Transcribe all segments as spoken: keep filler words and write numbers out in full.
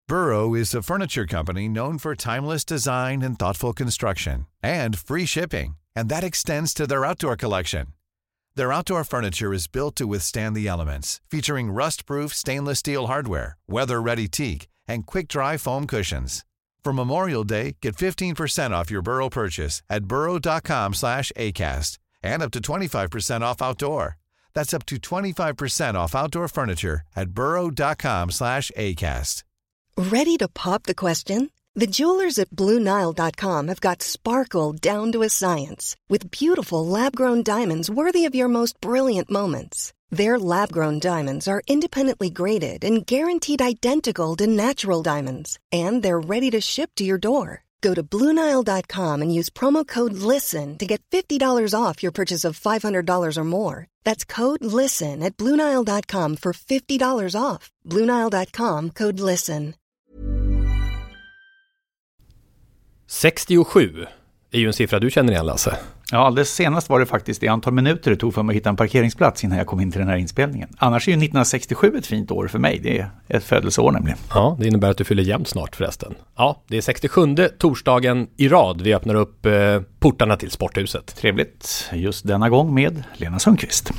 Burrow is a furniture company known for timeless design and thoughtful construction, and free shipping, and that extends to their outdoor collection. Their outdoor furniture is built to withstand the elements, featuring rust-proof stainless steel hardware, weather-ready teak, and quick-dry foam cushions. For Memorial Day, get fifteen percent off your Burrow purchase at burrow.com slash ACAST and up to twenty-five percent off outdoor. That's up to twenty-five percent off outdoor furniture at burrow.com slash ACAST. Ready to pop the question? The jewelers at Blue Nile dot com have got sparkle down to a science with beautiful lab-grown diamonds worthy of your most brilliant moments. Their lab-grown diamonds are independently graded and guaranteed identical to natural diamonds, and they're ready to ship to your door. Go to Blue Nile dot com and use promo code LISTEN to get fifty dollars off your purchase of five hundred dollars or more. That's code LISTEN at Blue Nile dot com for fifty dollars off. Blue Nile dot com, code LISTEN. sextiosju är ju en siffra du känner igen, Lasse. Ja, alldeles senast var det faktiskt det antal minuter det tog för mig att hitta en parkeringsplats innan jag kom in till den här inspelningen. Annars är ju nittonhundrasextiosju ett fint år för mig. Det är ett födelseår nämligen. Ja, det innebär att du fyller jämnt snart förresten. Ja, det är sextiosjunde torsdagen i rad vi öppnar upp eh, portarna till Sporthuset. Trevligt. Just denna gång med Lena Sundqvist.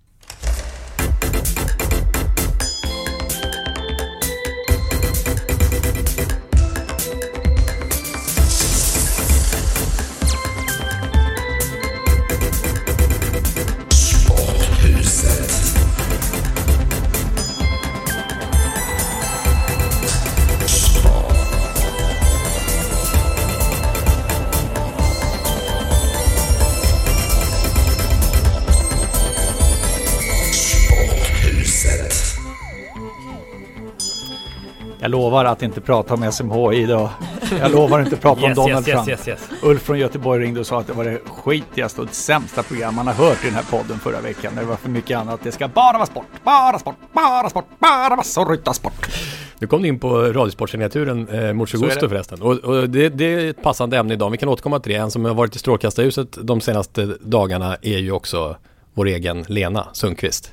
Jag lovar att inte prata om S M H I idag. Jag lovar inte prata yes, om Donald yes, Trump. Yes, yes, yes. Ulf från Göteborg ringde och sa att det var det skitigaste och det sämsta program man har hört i den här podden förra veckan. Det var för mycket annat. Det ska bara vara sport, bara sport, bara sport, bara vara så rytta sport. Nu kom du in på radiosportsignaturen eh, mot tjugoaugusti förresten. Och, och det, det är ett passande ämne idag. Vi kan återkomma till det. En som har varit i strålkastarljuset de senaste dagarna är ju också vår egen Lena Sundqvist.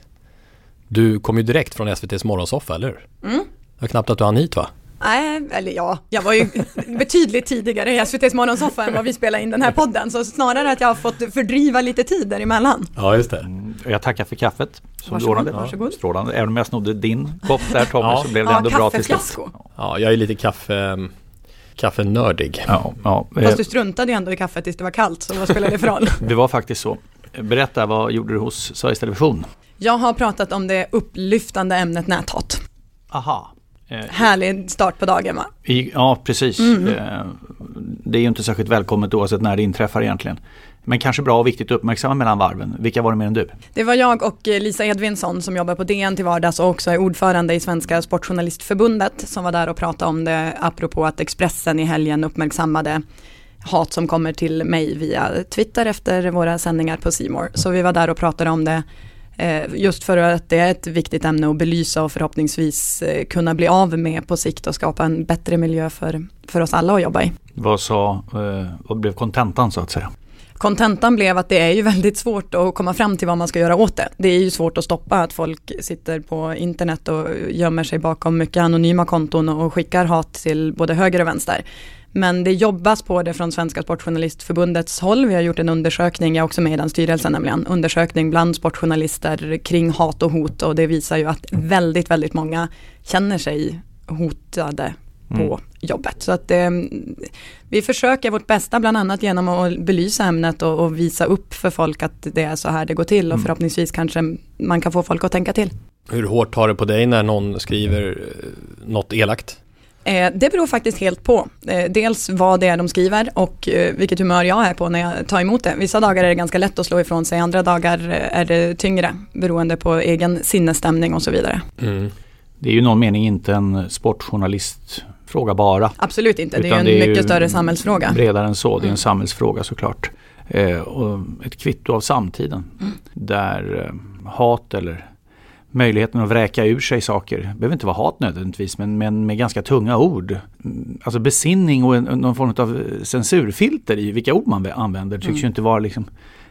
Du kom ju direkt från S V T:s morgonsoffa, eller hur? Mm. Det var knappt att du hann hit, va? Nej, eller ja, jag var ju betydligt tidigare i S V T:s morgonsoffa än vad vi spelar in den här podden. Så snarare att jag har fått fördriva lite tid däremellan. Ja, just det. Mm, jag tackar för kaffet som varsågod, du ordnade. varsågod. Strålande. Även om jag snodde din kopp där, Tommy, ja. Så blev det ja, ändå bra till slut. Ja, jag är lite kaffe... kaffenördig. Ja, ja. Fast du struntade ju ändå i kaffet tills det var kallt, så vad spelar det för roll? Det var faktiskt så. Berätta, vad gjorde du hos Sveriges Television? Jag har pratat om det upplyftande ämnet näthat. Aha. Härlig start på dagen, va? I, ja, precis. Mm. Det är ju inte särskilt välkommet oavsett när det inträffar egentligen. Men kanske bra och viktigt att uppmärksamma mellan varven. Vilka var det mer än du? Det var jag och Lisa Edvinsson som jobbar på D N till vardags och också är ordförande i Svenska Sportjournalistförbundet som var där och pratade om det apropå att Expressen i helgen uppmärksammade hat som kommer till mig via Twitter efter våra sändningar på C More. Så vi var där och pratade om det just för att det är ett viktigt ämne att belysa och förhoppningsvis kunna bli av med på sikt och skapa en bättre miljö för, för oss alla att jobba i. Vad sa, vad blev kontentan så att säga? Kontentan blev att det är ju väldigt svårt att komma fram till vad man ska göra åt det. Det är ju svårt att stoppa att folk sitter på internet och gömmer sig bakom mycket anonyma konton och skickar hat till både höger och vänster. Men det jobbas på det från Svenska Sportjournalistförbundets håll. Vi har gjort en undersökning, jag är också med i den styrelsen nämligen, undersökning bland sportjournalister kring hat och hot och det visar ju att väldigt, väldigt många känner sig hotade på mm. jobbet. Så att eh, vi försöker vårt bästa bland annat genom att belysa ämnet och, och visa upp för folk att det är så här det går till och mm. förhoppningsvis kanske man kan få folk att tänka till. Hur hårt tar det på dig när någon skriver något elakt? Eh, det beror faktiskt helt på. Eh, dels vad det är de skriver och eh, vilket humör jag är på när jag tar emot det. Vissa dagar är det ganska lätt att slå ifrån sig, andra dagar är det tyngre beroende på egen sinnesstämning och så vidare. Mm. Det är ju någon mening inte en sportjournalistfråga bara. Absolut inte, det är ju en mycket större samhällsfråga. Bredare än så, det är en mm. samhällsfråga såklart. Eh, och ett kvitto av samtiden mm. där eh, hat eller möjligheten att vräka ur sig saker. Det behöver inte vara hat nödvändigtvis, men, men med ganska tunga ord. Alltså besinning och en, någon form av censurfilter i vilka ord man använder tycks mm. ju inte vara liksom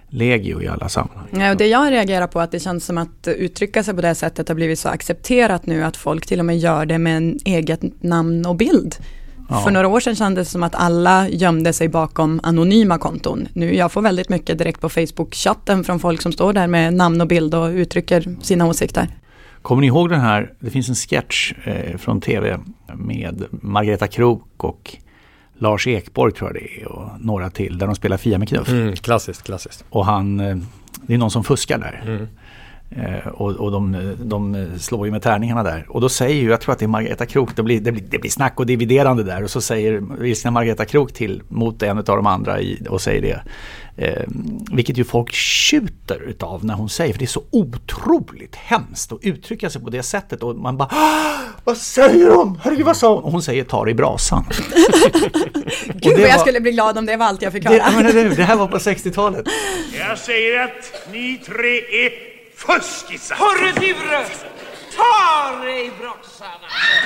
legio i alla sammanhang. Ja, och det jag reagerar på är att det känns som att uttrycka sig på det sättet har blivit så accepterat nu att folk till och med gör det med en eget namn och bild. Ja. För några år sedan kändes det som att alla gömde sig bakom anonyma konton. Nu jag får väldigt mycket direkt på Facebook-chatten från folk som står där med namn och bild och uttrycker sina åsikter. Kommer ni ihåg den här, det finns en sketch eh, från tv med Margareta Krok och Lars Ekborg tror jag det är och några till där de spelar Fia med knuff. Mm, klassiskt, klassiskt. Och han, det är någon som fuskar där. Mm. Eh, och och de, de slår ju med tärningarna där. Och då säger ju, jag tror att det är Margareta Krok, det blir, det blir, det blir snack och dividerande där. Och så säger vilsna Margareta Krok till mot en av de andra i, och säger det. Eh, vilket ju folk tjuter utav när hon säger, för det är så otroligt hemskt att uttrycka sig på det sättet. Och man bara, vad säger de? Herregud, vad sa hon? Och hon säger, ta det i brasan. Gud vad jag var, skulle bli glad om det var allt jag fick höra. Det, men det, det här var på sextiotalet. Jag säger att ni tre är fuskisar. Hörru du, ta dig i broxarna.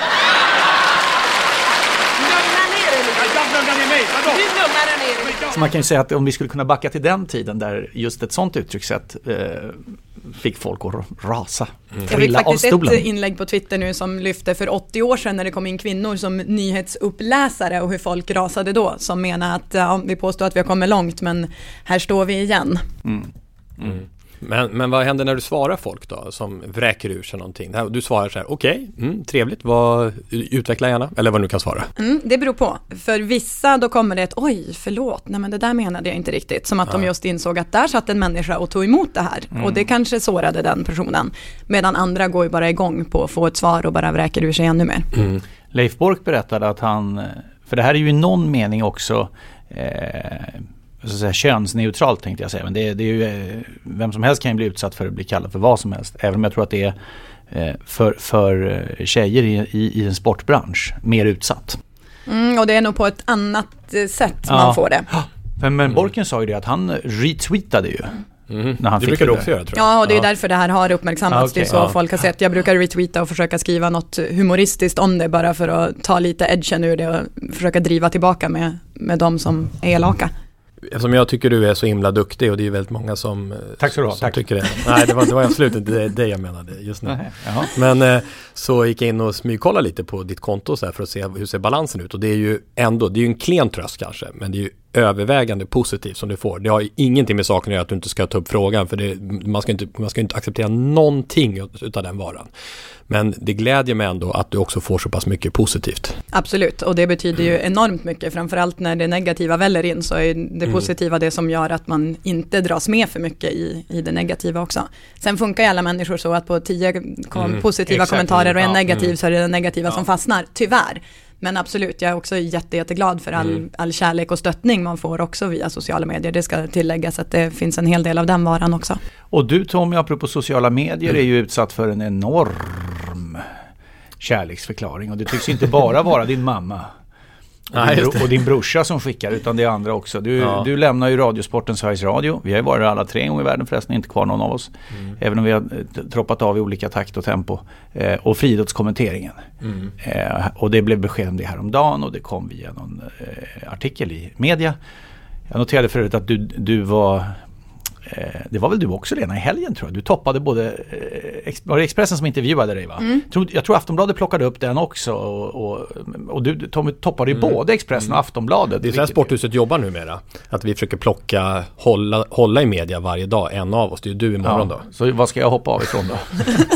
Lugna ner dig lite. Jag lugnar ner mig, vadå? Du lugnar ner dig. Så man kan ju säga att om vi skulle kunna backa till den tiden där just ett sånt uttryckssätt eh, fick folk att rasa. Mm. Jag fick faktiskt ett inlägg på Twitter nu som lyfte för åttio år sedan när det kom in kvinnor som nyhetsuppläsare och hur folk rasade då. Som menar att ja, vi påstår att vi har kommit långt men här står vi igen. Mm. Mm. Men, men vad händer när du svarar folk då som vräker ur sig någonting? Du svarar så här, okej, okay, mm, trevligt, vad, utveckla gärna, eller vad du kan svara. Mm, det beror på. För vissa då kommer det ett, oj, förlåt, nej men det där menade jag inte riktigt. Som att ja. de just insåg att där satt en människa och tog emot det här. Mm. Och det kanske sårade den personen. Medan andra går ju bara igång på att få ett svar och bara vräker ur sig ännu mer. Mm. Leif Bork berättade att han, för det här är ju i någon mening också... Eh, så att säga, könsneutralt tänkte jag säga, men det, det är ju, vem som helst kan ju bli utsatt för att bli kallad för vad som helst, även om jag tror att det är för, för tjejer i, i, i en sportbransch mer utsatt. Mm, och det är nog på ett annat sätt ja. man får det. Men, men Borken sa ju det att han retweetade ju. Mm. När han det brukar du också göra, tror jag. Ja, och det är ja. därför det här har uppmärksammats. Ah, okay. Det är så ja. folk har sett. Jag brukar retweeta och försöka skriva något humoristiskt om det bara för att ta lite edgen ur det och försöka driva tillbaka med, med de som är elaka. Eftersom jag tycker du är så himla duktig och det är väldigt många som, tack så du ha, som tack. tycker det. Nej, det var, det var absolut inte det, det jag menade just nu. Jaha. Men eh, så gick jag in och smygkolla lite på ditt konto så här, för att se hur ser balansen ut. Och det är ju ändå, det är ju en klen tröst kanske, men det är ju övervägande positivt som du får. Det har ju ingenting med saken att göra att du inte ska ta upp frågan, för det, man ska inte, man ska inte acceptera någonting utav den varan. Men det glädjer mig ändå att du också får så pass mycket positivt. Absolut, och det betyder ju enormt mycket. Framförallt när det negativa väller in så är det positiva det som gör att man inte dras med för mycket i, i det negativa också. Sen funkar ju alla människor så att på tio kom- mm, positiva exakt. kommentarer och en negativ mm. så är det den negativa ja. som fastnar, tyvärr. Men absolut, jag är också jätte, jätteglad för all, mm. all kärlek och stöttning man får också via sociala medier. Det ska tilläggas att det finns en hel del av den varan också. Och du Tommy, apropå sociala medier, är ju utsatt för en enorm kärleksförklaring. Och det tycks inte bara vara din mamma och, Nej, din, bro- och din brorsa som skickar, utan det är andra också. Du, ja. du lämnar ju Radiosporten Sveriges Radio. Vi har ju varit alla tre gånger i världen förresten, inte kvar någon av oss. Mm. Även om vi har troppat av i olika takt och tempo. Eh, och friidrottskommenteringen. Mm. Eh, och det blev besked om det här om dagen och det kom via någon eh, artikel i media. Jag noterade förut att du, du var... Det var väl du också Lena i helgen tror jag. Du toppade både var det Expressen som intervjuade dig va? Mm. Jag tror Aftonbladet plockade upp den också och, och, och du Tommy, toppade ju mm. både Expressen och Aftonbladet. Det är så här Sporthuset jobbar numera. Att vi försöker plocka, hålla, hålla i media varje dag, en av oss. Det är ju du imorgon ja, då. Så vad ska jag hoppa av ifrån då?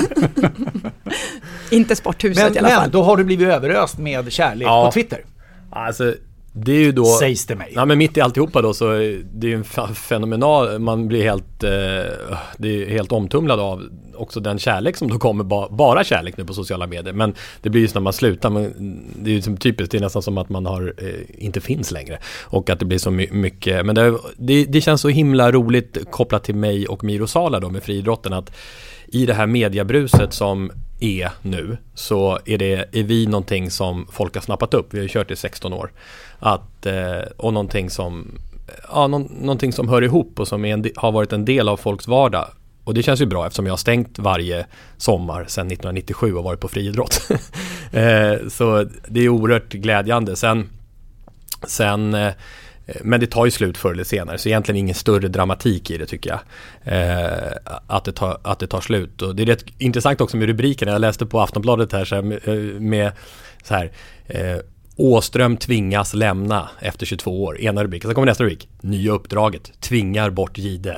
Inte Sporthuset men, i alla fall. Men då har du blivit överöst med kärlek ja. på Twitter. Alltså... Det är ju då, sägs det mig. Ja, men mitt i alltihopa då så det är ju en fenomenal, man blir helt eh, det är helt omtumlad av också den kärlek som då kommer, ba, bara kärlek nu på sociala medier, men det blir ju när man slutar, men det är ju som typiskt, det är nästan som att man har eh, inte finns längre och att det blir så my- mycket, men det, det, det känns så himla roligt kopplat till mig och Miro Sala då med friidrotten, att i det här mediabruset som är nu så är, det, är vi någonting som folk har snappat upp. Vi har ju kört i sexton år. Att, eh, och någonting som, ja, någon, någonting som hör ihop och som är en, har varit en del av folks vardag. Och det känns ju bra eftersom jag har stängt varje sommar sedan nittonhundranittiosju och varit på friidrott. eh, så det är oerhört glädjande. Sen, sen eh, Men det tar ju slut förr eller senare, så egentligen ingen större dramatik i det tycker jag. Eh, att, det tar, att det tar slut. Och det är rätt intressant också med rubrikerna. Jag läste på Aftonbladet här så här, med, med så här... Eh, Åström tvingas lämna efter tjugotvå år. Ena rubriken. Sen kommer nästa rubrik. Nya uppdraget. Tvingar bort Gide.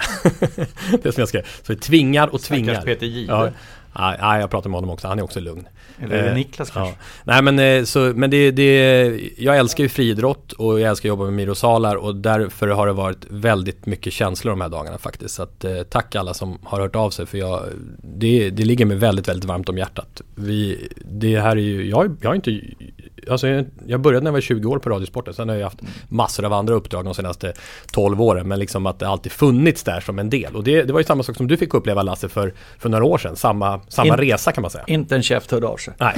Det som jag skrev. Så tvingar och tvingar. Stackars Peter Gide. Ja, ja, jag pratar med honom också. Han är också lugn. Eller är det Niklas kanske? Ja. Nej, men, så, men det, det, jag älskar ju friidrott och jag älskar att jobba med Miro Salar, och därför har det varit väldigt mycket känslor de här dagarna faktiskt. Så att, eh, tack alla som har hört av sig, för jag, det, det ligger mig väldigt, väldigt varmt om hjärtat. Vi, det här är ju, jag, jag har inte... Alltså jag, jag började när jag var tjugo år på Radiosporten. Sen har jag haft massor av andra uppdrag de senaste tolv åren. Men liksom att det alltid funnits där som en del. Och det, det var ju samma sak som du fick uppleva, Lasse, för, för några år sedan. Samma, samma In, resa kan man säga. Inte en käft hörde av sig. Nej.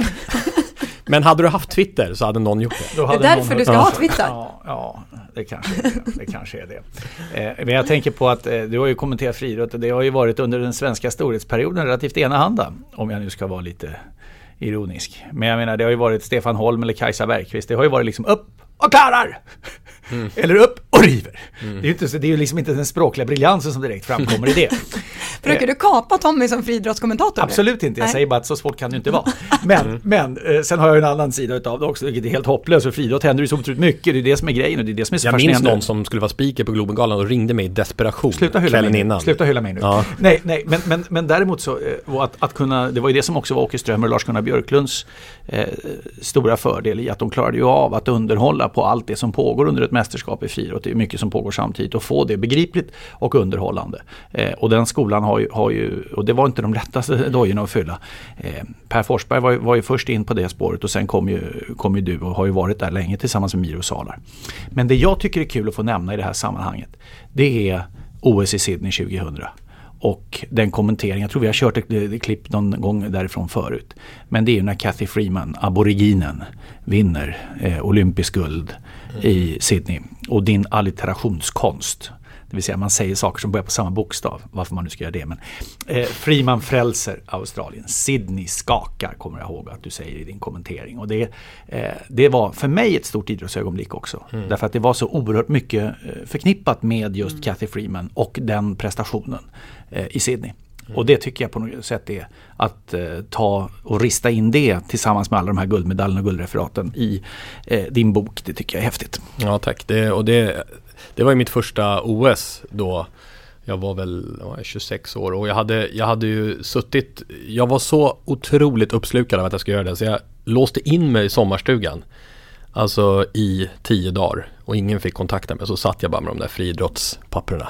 Men hade du haft Twitter så hade någon gjort det. Det är därför du ska ha Twitter. Ja, ja det, kanske är det. det kanske är det. Eh, men jag tänker på att eh, du har ju kommenterat friidrott. Det har ju varit under den svenska storhetsperioden relativt enahanda. Om jag nu ska vara lite... ironisk. Men jag menar, det har ju varit Stefan Holm eller Kajsa Bergqvist. Det har ju varit liksom upp och klarar! Mm. Eller upp och river. Mm. Det är ju inte, det är ju liksom inte den språkliga briljansen som direkt framkommer i det. Försöker du kapa Tommy som friidrottskommentator? Absolut inte. Jag Nej. säger bara att så svårt kan det inte vara. Men, mm. men eh, sen har jag en annan sida utav det också. Det är helt hopplöst. För friidrott händer ju så otroligt mycket. Det är det som är grejen och det är det som är så jag fascinerande. Jag minns någon som skulle vara speaker på Globengalan och ringde mig i desperation. Sluta hylla mig innan. Sluta hylla mig nu. Ja. Nej, nej, men, men, men däremot så att, att kunna, det var ju det som också var Åke Strömmer och Lars-Gunnar Björklunds eh, stora fördel i att de klarade ju av att underhålla på allt det som pågår under ett mästerskap i friidrott. Det är mycket som pågår samtidigt och få det begripligt och underhållande. Eh, och den skolan har ju, har ju, och det var inte de lättaste dojorna att fylla. Eh, Per Forsberg var, var ju först in på det spåret och sen kom ju, kom ju du och har ju varit där länge tillsammans med Miro Salar. Men det jag tycker är kul att få nämna i det här sammanhanget, det är O S i Sydney tjugohundra. Och den kommenteringen, jag tror vi har kört ett, ett klipp någon gång därifrån förut. Men det är ju när Cathy Freeman, aboriginen, vinner eh, olympisk guld mm. i Sydney. Och din alliterationskonst, det vill säga man säger saker som börjar på samma bokstav, varför man nu ska göra det. Men eh, Freeman frälser Australien, Sydney skakar, kommer jag ihåg att du säger i din kommentering. Och det, eh, det var för mig ett stort idrottsögonblick också. Mm. Därför att det var så oerhört mycket eh, förknippat med just mm. Cathy Freeman och den prestationen eh, i Sydney. Mm. Och det tycker jag på något sätt är att eh, ta och rista in det tillsammans med alla de här guldmedaljerna och guldreferaten i eh, din bok. Det tycker jag är häftigt. Ja, tack. Det, och det, det var ju mitt första O S då. Jag var väl jag var tjugosex år och jag hade, jag hade ju suttit, jag var så otroligt uppslukad av att jag skulle göra det, så jag låste in mig i sommarstugan. Alltså i tio dagar. Och ingen fick kontakta mig. Så satt jag bara med de där friidrottspapperna.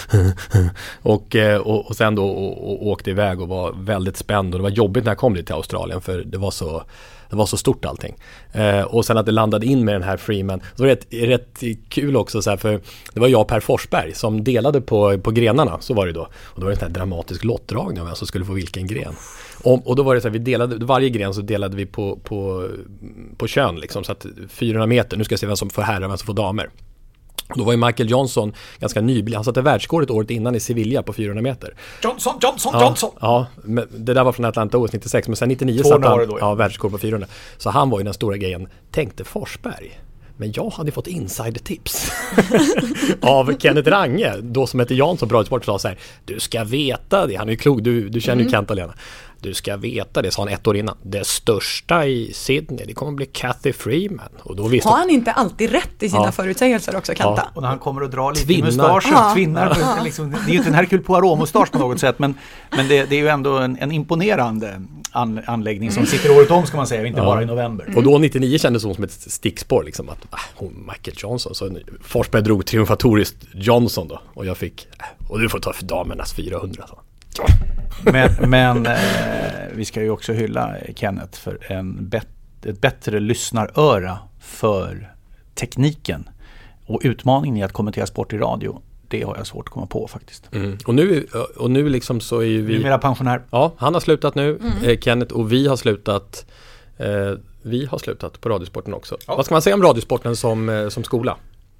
och, och, och sen då och, och åkte iväg och var väldigt spänd. Och det var jobbigt när jag kom dit till Australien. För det var så, det var så stort allting. Eh, och sen att det landade in med den här Freeman. Så var det rätt, rätt kul också. Så här, för det var jag och Per Forsberg som delade på, på grenarna. Så var det då. Och då var det en sån här dramatisk lottdragning av vem som skulle få vilken gren. Och, och då var det så här, vi delade, varje gren så delade vi på, på, på kön liksom, så att fyrahundra meter, nu ska jag se vem som får herrar och vem som får damer. Och då var ju Michael Johnson ganska nybliven, han satte världsrekordet året innan i Sevilla på fyrahundra meter. Johnson, Johnson, ja, Johnson! Ja, det där var från Atlanta O S nittiosex, men sen nittionio satte han då, ja, världsrekord på fyrahundra. Så han var ju den stora grejen, tänkte Forsberg. Men jag hade fått insidertips av Kenneth Range, då som heter Jan som bra sport, sa så här: du ska veta det, han är ju klok, du, du känner ju mm. Kent Alena. Du ska veta det, sa han ett år innan. Det största i Sydney, det kommer bli Cathy Freeman. Och då visste har han inte alltid rätt i sina ja. förutsägelser också, Kenta? Ja. Och när han kommer att dra lite i mustaschen, ja. tvinnar, ja. liksom, det är ju inte en Hercule Poirot-mustasch på något sätt, men, men det, det är ju ändå en, en imponerande an, anläggning som sitter året om, ska man säga, inte ja. bara i november. Mm. Och då nittionio kändes hon som ett stickspår, liksom, att ah, hon, Michael Johnson. Så Forsberg drog triumfatoriskt Johnson då, och jag fick, och du får ta för damernas fyrahundra så. Men, men eh, vi ska ju också hylla Kenneth för en bet- ett bättre lyssnaröra för tekniken och utmaningen i att kommentera sport i radio. Det har jag svårt att komma på faktiskt. Mm. Och nu, och nu liksom så är ju vi... Numera pensionär. Ja, han har slutat nu, mm. eh, Kenneth, och vi har slutat eh, vi har slutat på Radiosporten också. Ja. Vad ska man säga om Radiosporten som, eh, som skola?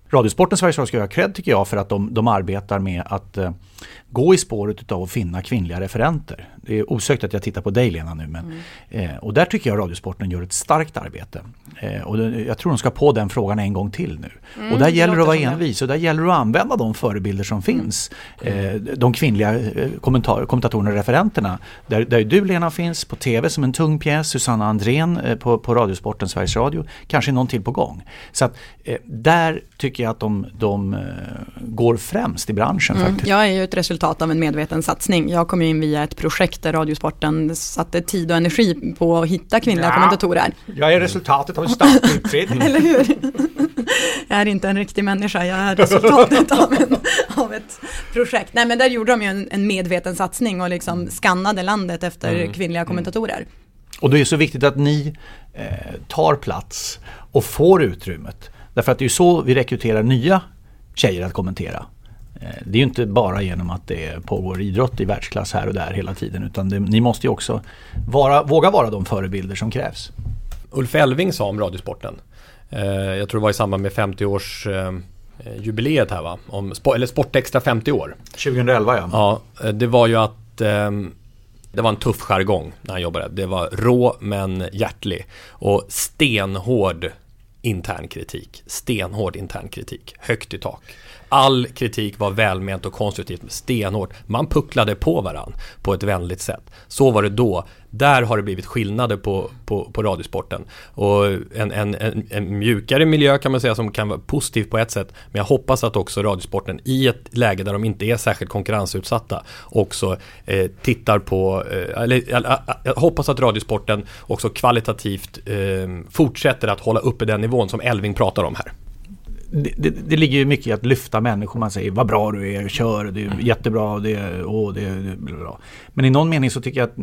Radiosporten Sveriges Radio ska ha cred tycker jag för att de, de arbetar med att eh, gå i spåret av att finna kvinnliga referenter. Det är osökt att jag tittar på dig Lena nu. Men, mm. eh, och där tycker jag Radiosporten gör ett starkt arbete. Eh, och det, jag tror de ska på den frågan en gång till nu. Mm, och där gäller det att vara envis och där gäller det att använda de förebilder som finns. Mm. Eh, de kvinnliga eh, kommentar- kommentatorerna och referenterna. Där, där du Lena finns på tv som en tung pjäs. Susanna Andrén eh, på, på Radiosporten Sveriges Radio. Kanske någon till på gång. Så att eh, där tycker jag att de, de eh, går främst i branschen mm. faktiskt. Jag är ju ett resultat av en medveten satsning. Jag kom ju in via ett projekt där Radiosporten satte tid och energi på att hitta kvinnliga ja, kommentatorer. Jag är resultatet av en statlig utredning. Eller hur? Jag är inte en riktig människa, jag är resultatet av, en, av ett projekt. Nej, men där gjorde de ju en, en medveten satsning och liksom skannade landet efter mm. kvinnliga kommentatorer. Och det är så viktigt att ni eh, tar plats och får utrymmet. Därför att det är ju så vi rekryterar nya tjejer att kommentera. Det är ju inte bara genom att det pågår idrott i världsklass här och där hela tiden, utan det, ni måste ju också vara, våga vara de förebilder som krävs. Ulf Elving sa om Radiosporten, eh, jag tror det var i samband med femtio-års eh, jubileet här va? Om, eller Sportextra femtio år. tjugohundraelva ja. Ja, det var ju att eh, det var en tuff jargong när han jobbade. Det var rå men hjärtlig och stenhård intern kritik. Stenhård intern kritik. Högt i tak. All kritik var välment och konstruktivt, stenhårt. Man pucklade på varann på ett vänligt sätt. Så var det då. Där har det blivit skillnader på, på, på Radiosporten. Och en, en, en, en mjukare miljö kan man säga som kan vara positiv på ett sätt. Men jag hoppas att också Radiosporten i ett läge där de inte är särskilt konkurrensutsatta också eh, tittar på... Eh, eller, jag, jag hoppas att Radiosporten också kvalitativt eh, fortsätter att hålla uppe den nivån som Elving pratar om här. Det, det, det ligger ju mycket i att lyfta människor. Man säger vad bra du är, kör, det är jättebra, det är, åh, det är, det är bra. Men i någon mening så tycker jag att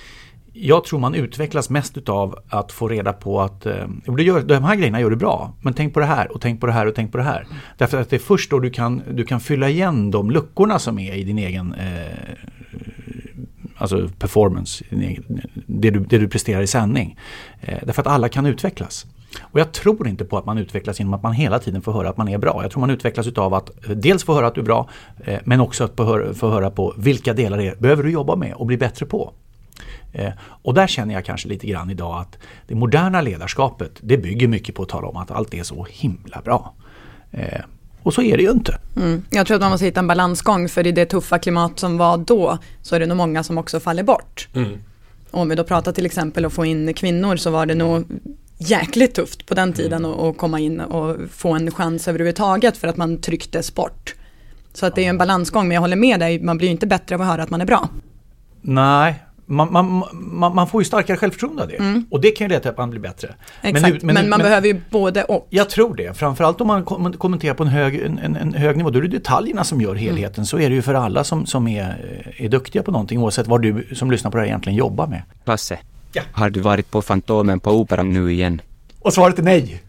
jag tror man utvecklas mest utav att få reda på att eh, det gör, de här grejerna gör du bra, men tänk på det här och tänk på det här och tänk på det här. Mm. Därför att det är först då du kan, du kan fylla igen de luckorna som är i din egen eh, alltså performance, det du, det du presterar i sändning. Eh, därför att alla kan utvecklas. Och jag tror inte på att man utvecklas genom att man hela tiden får höra att man är bra. Jag tror man utvecklas utav att dels få höra att du är bra, eh, men också att få höra, få höra på vilka delar det är, behöver du jobba med och bli bättre på. Eh, och där känner jag kanske lite grann idag att det moderna ledarskapet, det bygger mycket på att tala om att allt är så himla bra. Eh, och så är det ju inte. Mm. Jag tror att man måste hitta en balansgång, för i det tuffa klimat som var då så är det nog många som också faller bort. Mm. Om vi då pratar till exempel att få in kvinnor, så var det nog jäkligt tufft på den tiden att mm. komma in och få en chans överhuvudtaget för att man tryckte sport. Så att det är en balansgång, men jag håller med dig, man blir ju inte bättre av att höra att man är bra. Nej, man, man, man, man får ju starkare självförtroende av det. Mm. Och det kan ju leda till att man blir bättre. Exakt, men, nu, men, men man men, behöver ju både och. Jag tror det, framförallt om man kommenterar på en hög, en, en hög nivå, då är det detaljerna som gör helheten. Mm. Så är det ju för alla som, som är, är duktiga på någonting, oavsett vad du som lyssnar på det här egentligen jobbar med. Lasse, ja. Har du varit på Fantomen på Operan nu igen? Och svaret är nej.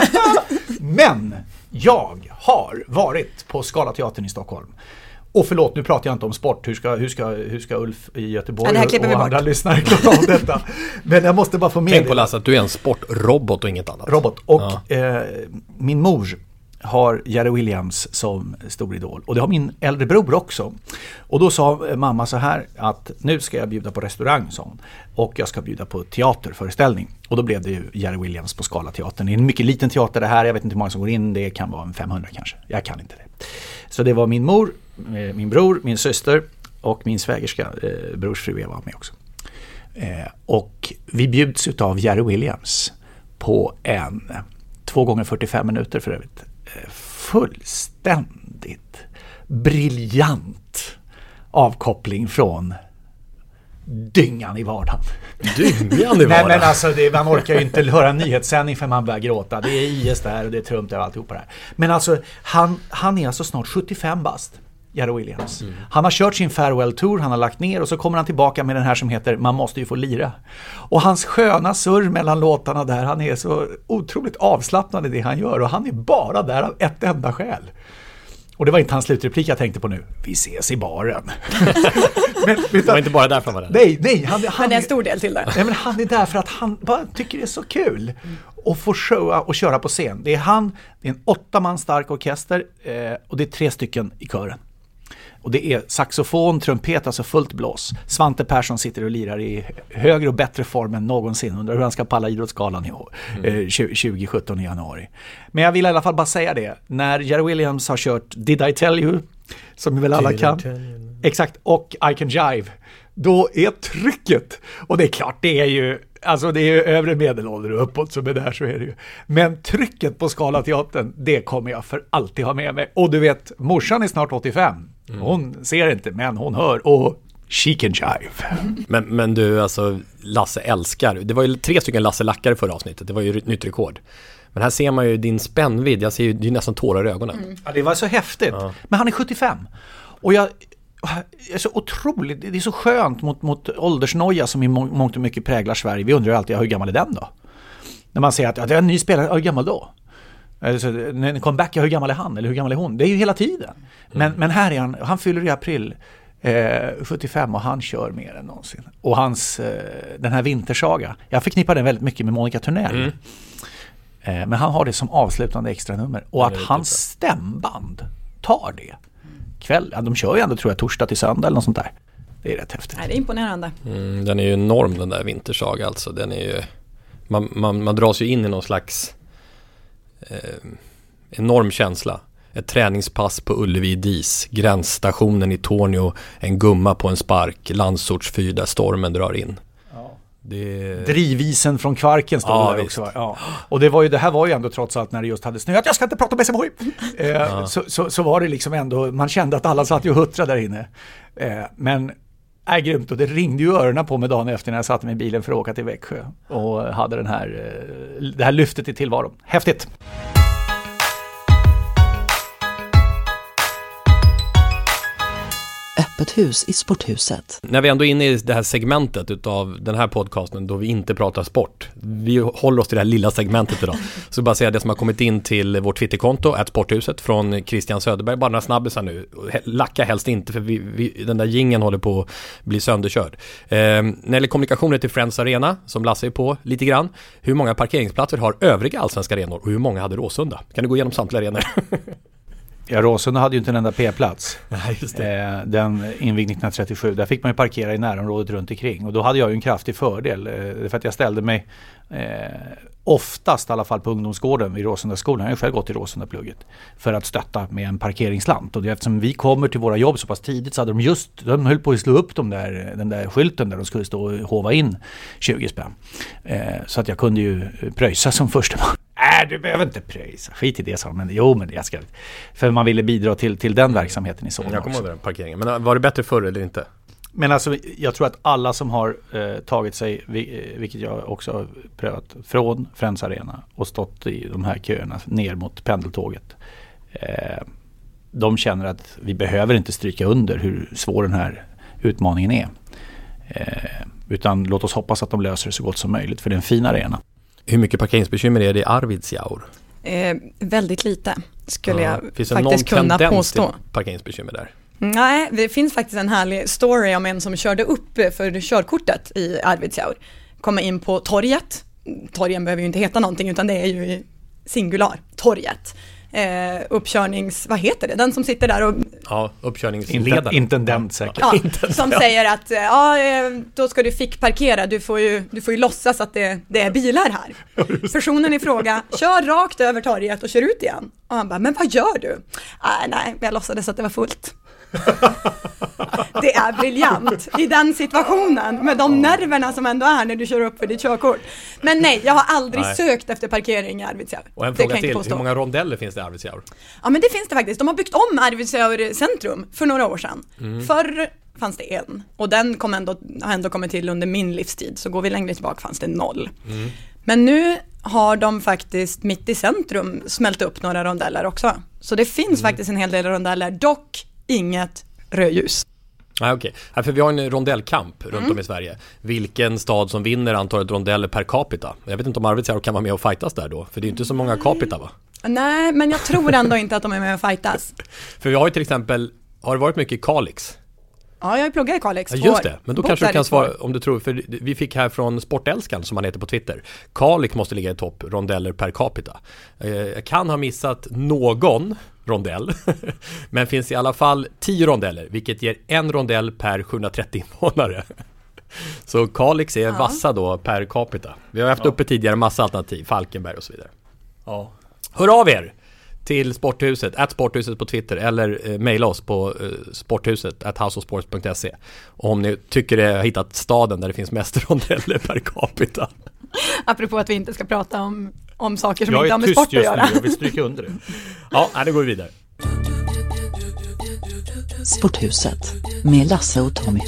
Men jag har varit på Scalateatern i Stockholm. Och förlåt, nu pratar jag inte om sport. Hur ska, hur ska, hur ska Ulf i Göteborg ja, och, och andra lyssnare klara av detta? Men jag måste bara få med. Tänk på Lasse att du är en sportrobot och inget annat. Robot. Och ja. eh, min mor har Jerry Williams som stor idol. Och det har min äldre bror också. Och då sa mamma så här att nu ska jag bjuda på restaurang, sa hon. Och jag ska bjuda på teaterföreställning. Och då blev det ju Jerry Williams på Scalateatern. Det är en mycket liten teater det här. Jag vet inte hur många som går in. Det kan vara en femhundra kanske. Jag kan inte det. Så det var min mor, min bror, min syster och min svägerska, eh, brors fru Eva var med också. Eh, och vi bjuds utav Jerry Williams på en två gånger fyrtiofem minuter för övrigt. Eh, fullständigt briljant avkoppling från dyngan i vardagen. Dyngan i vardagen? Nej, men alltså det, man orkar ju inte höra en nyhetssändning för man börjar gråta. Det är I S där och det är Trump och alltihopa där. Men alltså han, han är alltså snart sjuttiofem bast, Jerry Williams. Mm. Han har kört sin farewell tour, han har lagt ner och så kommer han tillbaka med den här som heter Man måste ju få lira. Och hans sköna surr mellan låtarna där, han är så otroligt avslappnad i det han gör och han är bara där av ett enda skäl. Och det var inte hans slutreplik jag tänkte på nu. Vi ses i baren. men, det var inte bara därför han var där. Nej, nej. Han, han, men det är en stor del till det. Nej, men han är där för att han bara tycker det är så kul att få showa och köra på scen. Det är han, det är en åtta man stark orkester eh, och det är tre stycken i kören. Och det är saxofon, trumpet, alltså fullt blås. Svante Persson sitter och lirar i högre och bättre form än någonsin. Undrar hur han ska palla Idrottsgalan i år, mm. eh, tjugo sjutton i januari. Men jag vill i alla fall bara säga det. När Jerry Williams har kört Did I Tell You, som väl alla kan. Exakt, och I Can Jive. Då är trycket, och det är klart det är ju, alltså det är ju övre medelålder och uppåt som är där, så är det ju. Men trycket på Scalateatern, det kommer jag för alltid ha med mig. Och du vet, morsan är snart åttiofem. Mm. Hon ser inte, men hon hör, och she can jive. Men, men du, alltså Lasse älskar, det var ju tre stycken Lasse Lackare förra avsnittet, det var ju ett nytt rekord. Men här ser man ju din spännvidd, jag ser ju, det är ju nästan tårar i ögonen. Mm. Ja, det var så häftigt. Ja. Men han är sjuttiofem. Och jag är så otroligt, det är så skönt mot, mot åldersnoja som i mångt och mycket präglar Sverige. Vi undrar ju alltid, hur gammal är den då? När man säger att ja, det är en ny spelare, hur gammal då? Alltså, när en comeback, hur gammal är han? Eller hur gammal är hon? Det är ju hela tiden. Men, mm. men här är han, han fyller i april eh, sjuttiofem och han kör mer än någonsin. Och hans, eh, den här vintersaga, jag förknippar den väldigt mycket med Monica Törnell. Mm. Eh, men han har det som avslutande extra nummer. Och att hans stämband tar det kväll, ja, de kör ju ändå tror jag torsdag till söndag eller något sånt där. Det är rätt häftigt. Nej, det är imponerande. Mm, den är ju enorm, den där vintersaga alltså. Den är ju, man, man, man dras ju in i någon slags eh, enorm känsla. Ett träningspass på Ullevi Dis, gränsstationen i Tornio, en gumma på en spark, landsortsfyr där stormen drar in. Det... Drivisen från Kvarken stod ja, där också. Ja. Och det var ju, det här var ju ändå trots allt när det just hade snöat. Jag ska inte prata om S M H I. Eh, ja. så, så, så var det liksom ändå, man kände att alla satt ju och huttrade där inne. Eh, men är grymt, och det ringde ju öronen på mig dagen efter när jag satt med bilen för att åka till Växjö och hade den här, eh, det här lyftet i tillvaron. Häftigt! Öppet hus i Sporthuset. När vi ändå är inne i det här segmentet utav den här podcasten då vi inte pratar sport. Vi håller oss till det här lilla segmentet idag. Så bara säga det som har kommit in till vårt Twitterkonto, at Sporthuset, från Christian Söderberg. Bara några snabbisar nu. Lacka helst inte, för vi, vi, den där gingen håller på att bli sönderkörd. Eh, när det gäller kommunikationer till Friends Arena, som Lasse är på lite grann. Hur många parkeringsplatser har övriga allsvenska arenor och hur många hade Råsunda? Kan du gå igenom samtliga arenor? Ja, Råsunda hade ju inte en enda P-plats. Nej, just det. Eh, den invigd nittonhundratrettiosju, där fick man ju parkera i närområdet runt omkring. Och då hade jag ju en kraftig fördel. Eh, för att jag ställde mig eh, oftast i alla fall på ungdomsgården vid Råsundaskolan. Jag har ju själv gått i Råsundaplugget. För att stötta med en parkeringslant. Och det, eftersom vi kommer till våra jobb så pass tidigt så hade de just, de höll på att slå upp de där, den där skylten där de skulle stå och hova in tjugo spänn. Eh, så att jag kunde ju pröjsa som första man. Nej, du behöver inte pröjsa. Skit i det, sa men jo, men jag ska. För man ville bidra till, till den verksamheten i Solna. Jag kommer ihåg den parkeringen. Men var det bättre förr eller inte? Men alltså, jag tror att alla som har eh, tagit sig, vilket jag också har prövat, från Friends Arena och stått i de här köerna ner mot pendeltåget. Eh, de känner att vi behöver inte stryka under hur svår den här utmaningen är. Eh, utan låt oss hoppas att de löser det så gott som möjligt, för det är en fin arena. Hur mycket parkeringsbekymmer är det i Arvidsjaur? Eh, väldigt lite skulle ja. jag Finns faktiskt kunna påstå. Till parkeringsbekymmer där? Nej, det finns faktiskt en härlig story om en som körde upp för körkortet i Arvidsjaur. Komma in på torget. Torgen behöver ju inte heta någonting, utan det är ju singular, torget. Eh, uppkörnings, vad heter det? Den som sitter där och... Ja, uppkörningsledare. Intendent säkert. Ja, Intendent. Som säger att ja, då ska du fick parkera. Du får ju, du får ju låtsas att det, det är bilar här. Personen i fråga kör rakt över torget och kör ut igen. Och han bara, men vad gör du? Ah, nej, jag låtsades att det var fullt. Det är briljant i den situationen med de nerverna som ändå är när du kör upp för ditt körkort. Men nej, jag har aldrig nej. sökt efter parkering i Arvidsjaur. Och en fråga till, hur många rondeller finns det i Arvidsjaur? Ja, men det finns det faktiskt. De har byggt om Arvidsjaur centrum för några år sedan. Mm. Förr fanns det en, och den kom ändå, har ändå kommit till under min livstid. Så går vi längre tillbaka fanns det noll. Mm. Men nu har de faktiskt mitt i centrum smält upp några rondeller också. Så det finns mm. faktiskt en hel del rondeller, dock inget rödljus. Ah, okej. Okay. För vi har en rondellkamp runt mm. om i Sverige. Vilken stad som vinner antalet rondeller per capita? Jag vet inte om Arvidsjaur kan vara med och fightas där då. För det är inte så många capita, va? Nej, men jag tror ändå inte att de är med och fightas. För vi har ju till exempel, har det varit mycket i Kalix? Ja, jag har ju pluggat i Kalix. Ja, just det, men då kanske du kan svara om du tror, för vi fick här från Sportälskan som han heter på Twitter. Kalix måste ligga i topp rondeller per capita. Jag kan ha missat någon rondell, men finns i alla fall tio rondeller, vilket ger en rondell per sjuhundratrettio invånare. Så Kalix är ja. vassa då per capita. Vi har haft ja. uppe tidigare massa alternativ, Falkenberg och så vidare. Ja. Hör av er till Sporthuset, at Sporthuset på Twitter eller eh, mejla oss på eh, sporthuset at houseofsports punkt se om ni tycker det har hittat staden där det finns mest rondeller per capita. Apropå att vi inte ska prata om, om saker som jag inte har med sport att göra. Jag vill stryka under det. Ja, det går vi vidare. Sporthuset med Lasse och Tommy.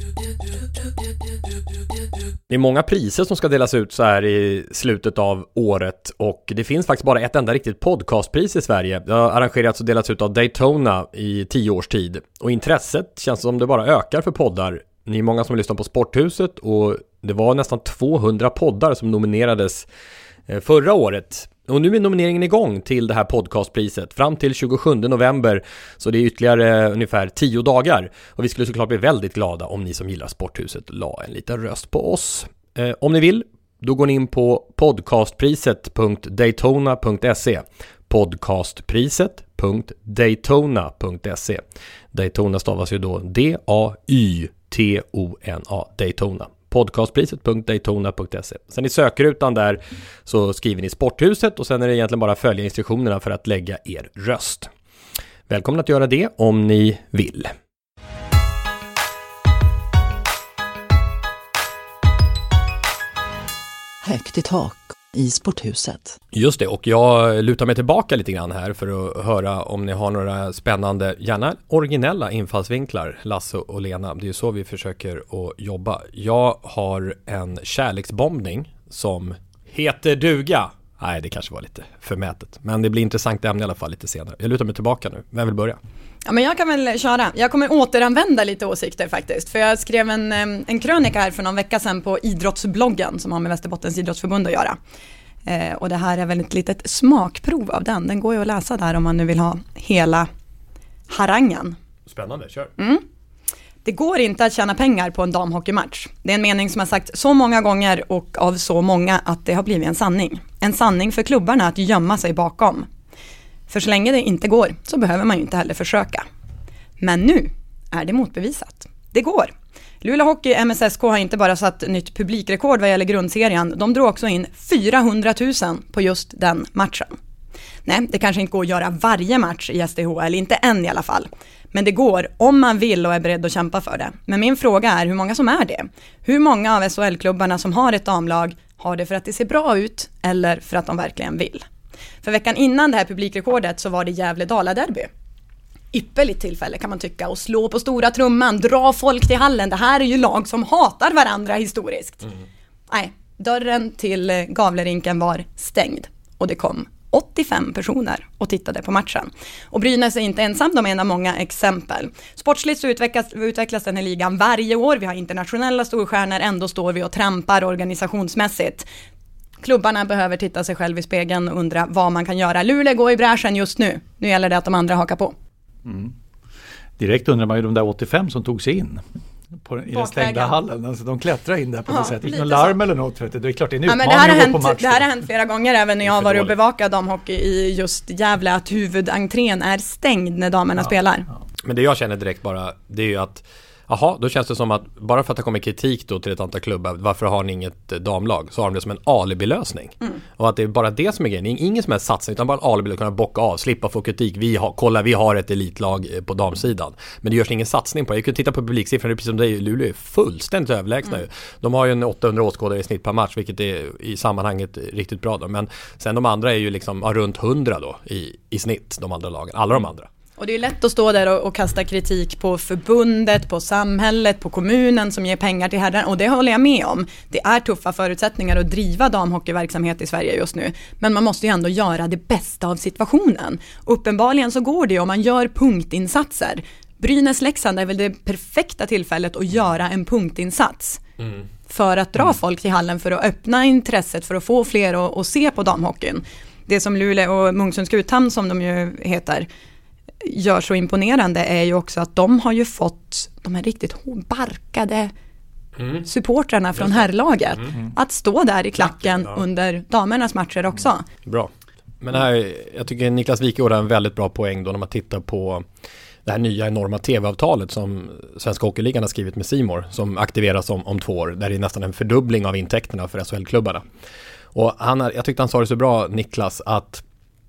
Det är många priser som ska delas ut så här i slutet av året och det finns faktiskt bara ett enda riktigt podcastpris i Sverige. Det har arrangerats och delats ut av Daytona i tio års tid och intresset känns som det bara ökar för poddar. Ni är många som lyssnar på Sporthuset och det var nästan tvåhundra poddar som nominerades förra året. Och nu är nomineringen igång till det här podcastpriset fram till tjugosjunde november, så det är ytterligare ungefär tio dagar. Och vi skulle såklart bli väldigt glada om ni som gillar Sporthuset la en liten röst på oss. Eh, om ni vill, då går ni in på podcastpriset punkt daytona punkt se podcastpriset punkt daytona punkt se. Daytona stavas ju då D A Y T O N A, Daytona. podcastpriset punkt daytona punkt se. Sen i sökrutan där så skriver ni Sporthuset och sen är det egentligen bara att följa instruktionerna för att lägga er röst. Välkomna att göra det om ni vill. Högt i tak i Sporthuset. Just det, och jag lutar mig tillbaka lite grann här för att höra om ni har några spännande, gärna originella infallsvinklar, Lasse och Lena. Det är ju så vi försöker att jobba. Jag har en kärleksbombning som heter duga. Nej, det kanske var lite förmätet. Men det blir intressant ämne i alla fall lite senare. Jag lutar mig tillbaka nu. Vem vill börja? Ja, men jag kan väl köra. Jag kommer återanvända lite åsikter faktiskt. För jag skrev en, en krönika här för någon vecka sedan på idrottsbloggen som har med Västerbottens idrottsförbund att göra. Eh, och det här är väl ett litet smakprov av den. Den går ju att läsa där om man nu vill ha hela harangen. Spännande, kör. Mm. Det går inte att tjäna pengar på en damhockeymatch. Det är en mening som har sagt så många gånger och av så många att det har blivit en sanning. En sanning för klubbarna att gömma sig bakom. För så länge det inte går så behöver man ju inte heller försöka. Men nu är det motbevisat. Det går. Luleå Hockey M S S K har inte bara satt nytt publikrekord vad gäller grundserien. De drog också in fyrahundratusen på just den matchen. Nej, det kanske inte går att göra varje match i S D H L, inte än i alla fall. Men det går om man vill och är beredd att kämpa för det. Men min fråga är hur många som är det. Hur många av S H L-klubbarna som har ett damlag har det för att det ser bra ut eller för att de verkligen vill. För veckan innan det här publikrekordet så var det Gävle-Dala-derby. Ypperligt tillfälle kan man tycka, och slå på stora trumman, dra folk till hallen. Det här är ju lag som hatar varandra historiskt. Mm. Nej, dörren till Gavlerinken var stängd och det kom åttiofem personer och tittade på matchen. Och Brynäs är inte ensam, de är en av många exempel. Sportsligt så utvecklas, utvecklas den här ligan varje år. Vi har internationella storstjärnor, ändå står vi och trampar organisationsmässigt. Klubbarna behöver titta sig själv i spegeln och undra vad man kan göra. Luleå går i bräschen just nu. Nu gäller det att de andra hakar på. Mm. Direkt undrar man ju de där åttiofem som tog sig in på, i den stängda hallen. Alltså, de klättrar in där på något ja, sätt. Någon larm så. Eller något. För det är klart det är en ja, utmaning det här har att hänt, gå på match. Det här har hänt flera gånger även när jag har varit och bevakat damhockey i just Gävle, att huvudentrén är stängd när damerna ja, spelar. Ja. Men det jag känner direkt bara, det är ju att jaha, då känns det som att bara för att det kommer kritik då till ett antal klubbar, varför har ni inget damlag? Så har de det som en alibi-lösning. Mm. Och att det är bara det som är grejen. Ingen som är satsning, utan bara en alibi att kunna bocka av, slippa få kritik. Vi har, kolla, vi har ett elitlag på damsidan. Men det görs ingen satsning på det. Jag kan titta på publiksiffrorna, precis som det är, Luleå är fullständigt överlägsna. Mm. De har ju en åttahundra åskådare i snitt per match, vilket är i sammanhanget riktigt bra då. Men sen de andra är ju liksom ja, runt hundra då i, i snitt, de andra lagen. Alla de andra. Och det är lätt att stå där och, och kasta kritik på förbundet, på samhället, på kommunen som ger pengar till herrar. Och det håller jag med om. Det är tuffa förutsättningar att driva damhockeyverksamhet i Sverige just nu. Men man måste ju ändå göra det bästa av situationen. Uppenbarligen så går det om man gör punktinsatser. Brynäs-Leksand är väl det perfekta tillfället att göra en punktinsats. Mm. För att dra folk till hallen, för att öppna intresset, för att få fler att, att se på damhockeyn. det som Luleå och Munksund Skuthamn som de ju heter gör så imponerande är ju också att de har ju fått de här riktigt barkade mm. supportrarna från herrlaget mm. att stå där i klacken ja. under damernas matcher också. Mm. Bra. Men här, jag tycker Niklas Wikegård har en väldigt bra poäng då när man tittar på det här nya enorma tv-avtalet som Svenska Hockeyligan har skrivit med C More som aktiveras om, om två år. Där det är nästan en fördubbling av intäkterna för S H L-klubbarna. Och han har, jag tyckte han sa det så bra, Niklas, att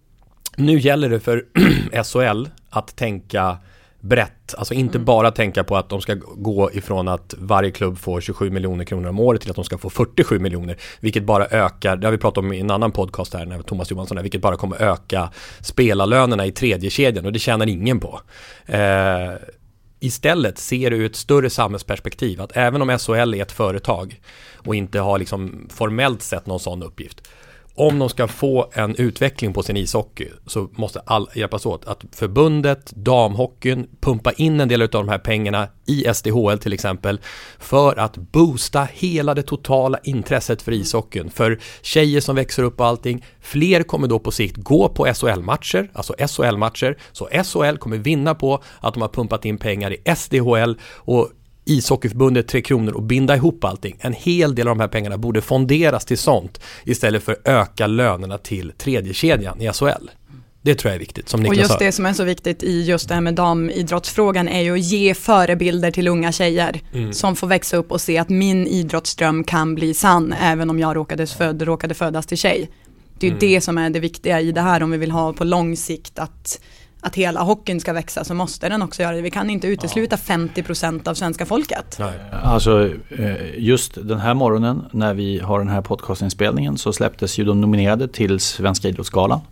nu gäller det för S H L att tänka brett. Alltså inte mm. bara tänka på att de ska gå ifrån att varje klubb får tjugosju miljoner kronor om året till att de ska få fyrtiosju miljoner. Vilket bara ökar, det har vi pratat om i en annan podcast här när Thomas Johansson är, vilket bara kommer öka spelarlönerna i tredje kedjan och det tjänar ingen på. Eh, istället ser du ett större samhällsperspektiv att även om S H L är ett företag och inte har liksom formellt sett någon sån uppgift, om de ska få en utveckling på sin ishockey så måste alla hjälpas åt. Att förbundet, damhockeyn, pumpa in en del av de här pengarna i S D H L till exempel för att boosta hela det totala intresset för ishockeyn. För tjejer som växer upp och allting, fler kommer då på sikt gå på S H L-matcher, alltså S H L-matcher. Så S H L kommer vinna på att de har pumpat in pengar i S D H L och ishockeyförbundet Tre Kronor och binda ihop allting. En hel del av de här pengarna borde fonderas till sånt istället för att öka lönerna till tredje kedjan i S H L. Det tror jag är viktigt, som Niklas Och just sa. det som är så viktigt i just det här med damidrottsfrågan är ju att ge förebilder till unga tjejer mm. som får växa upp och se att min idrottsdröm kan bli sann även om jag råkade, föd, råkade födas till tjej. Det är ju mm. det som är det viktiga i det här om vi vill ha på lång sikt att att hela hockeyn ska växa så måste den också göra det. Vi kan inte utesluta ja. femtio procent av svenska folket. Nej. Alltså just den här morgonen när vi har den här podcastinspelningen så släpptes ju de nominerade till Svenska idrottsgalan.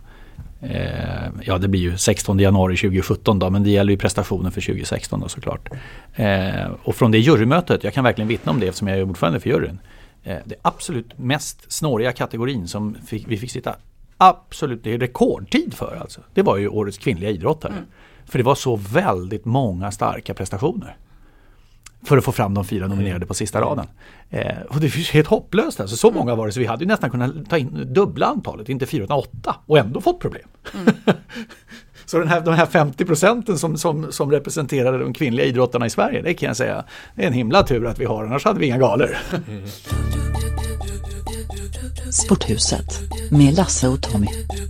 Eh, ja det blir ju sextonde januari tjugosjutton då, men det gäller ju prestationen för tjugosexton då såklart. Eh, och från det jurymötet, jag kan verkligen vittna om det eftersom jag är ordförande för juryn. Eh, det absolut mest snåriga kategorin som fick, vi fick sitta absolut, det är rekordtid för alltså. Det var ju årets kvinnliga idrottare. Mm. För det var så väldigt många starka prestationer. För att få fram de fyra nominerade på sista raden. Eh, och det är helt hopplöst. Alltså, så många var det så vi hade ju nästan kunnat ta in dubbla antalet, inte fyra utan åtta. Och ändå fått problem. Mm. Så den här, de här femtio procenten som, som, som representerade de kvinnliga idrottarna i Sverige, det kan jag säga, det är en himla tur att vi har, annars hade vi inga galor. Mm. Sporthuset med Lasse och Tommy.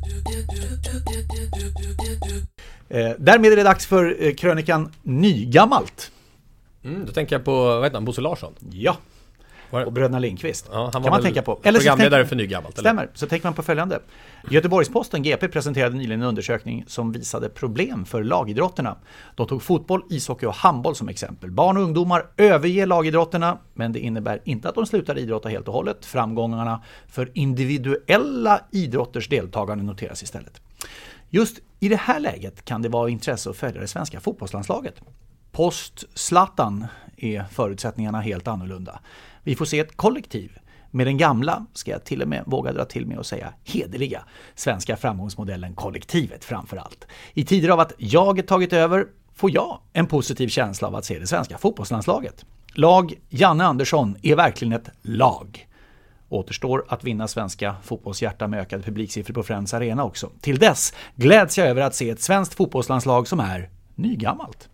Eh, därmed är det dags för eh, krönikan Nygammalt. Mm, då tänker jag på, vad heter han, Bosse Larsson? Ja, och Bröderna Lindqvist. Ja, han kan man tänka på. Eller programledare för Nygammalt. Stämmer, eller? Så tänker man på följande. Göteborgsposten G P presenterade nyligen en undersökning som visade problem för lagidrotterna. De tog fotboll, ishockey och handboll som exempel. Barn och ungdomar överger lagidrotterna, men det innebär inte att de slutar idrotta helt och hållet. Framgångarna för individuella idrotters deltagande noteras istället. Just i det här läget kan det vara intresse att följa det svenska fotbollslandslaget. Post Zlatan är förutsättningarna helt annorlunda. Vi får se ett kollektiv med den gamla, ska jag till och med våga dra till med och säga, hederliga svenska framgångsmodellen kollektivet framför allt. I tider av att jaget tagit över får jag en positiv känsla av att se det svenska fotbollslandslaget. Lag Janne Andersson är verkligen ett lag. Återstår att vinna svenska fotbollshjärta med ökade publiksiffror på Friends Arena också. Till dess gläds jag över att se ett svenskt fotbollslandslag som är nygammalt.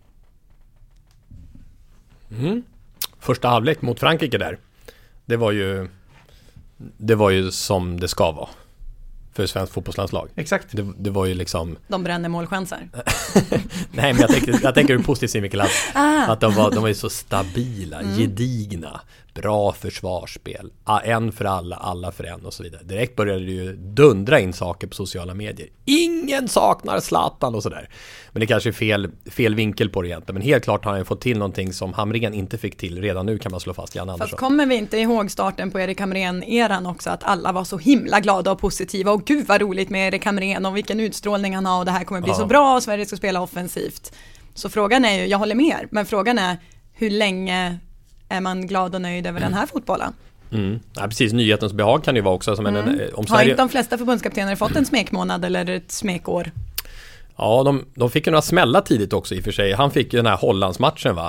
Mm. Första halvlek mot Frankrike där. Det var ju det var ju som det ska vara för svensk fotbollslandslag. Exakt. Det, det var ju liksom de brände målchanser. Nej, men jag tänker jag tänker hur positivt Mikael att, ah. att de var de var ju så stabila, mm. gedigna, bra försvarsspel. En för alla, alla för en och så vidare. Direkt började det ju dundra in saker på sociala medier. Ingen saknar Zlatan och sådär. Men det kanske är fel, fel vinkel på det egentligen. Men helt klart har han ju fått till någonting som Hamrén inte fick till. Redan nu kan man slå fast Jan Andersson. Fast kommer vi inte ihåg starten på Erik Hamrén-eran också? Att alla var så himla glada och positiva. Och gud vad roligt med Erik Hamrén och vilken utstrålning han har. Och det här kommer bli ja. så bra och Sverige ska spela offensivt. Så frågan är ju, jag håller med er. Men frågan är hur länge är man glad och nöjd över mm. den här fotbollen? Mm. Ja, precis, nyhetens behag kan ju vara också som mm. en, om Har Sverige... inte de flesta förbundskaptener fått en smekmånad eller ett smekår? Ja, de, de fick ju några smälla tidigt också i och för sig. Han fick ju den här Hollandsmatchen va,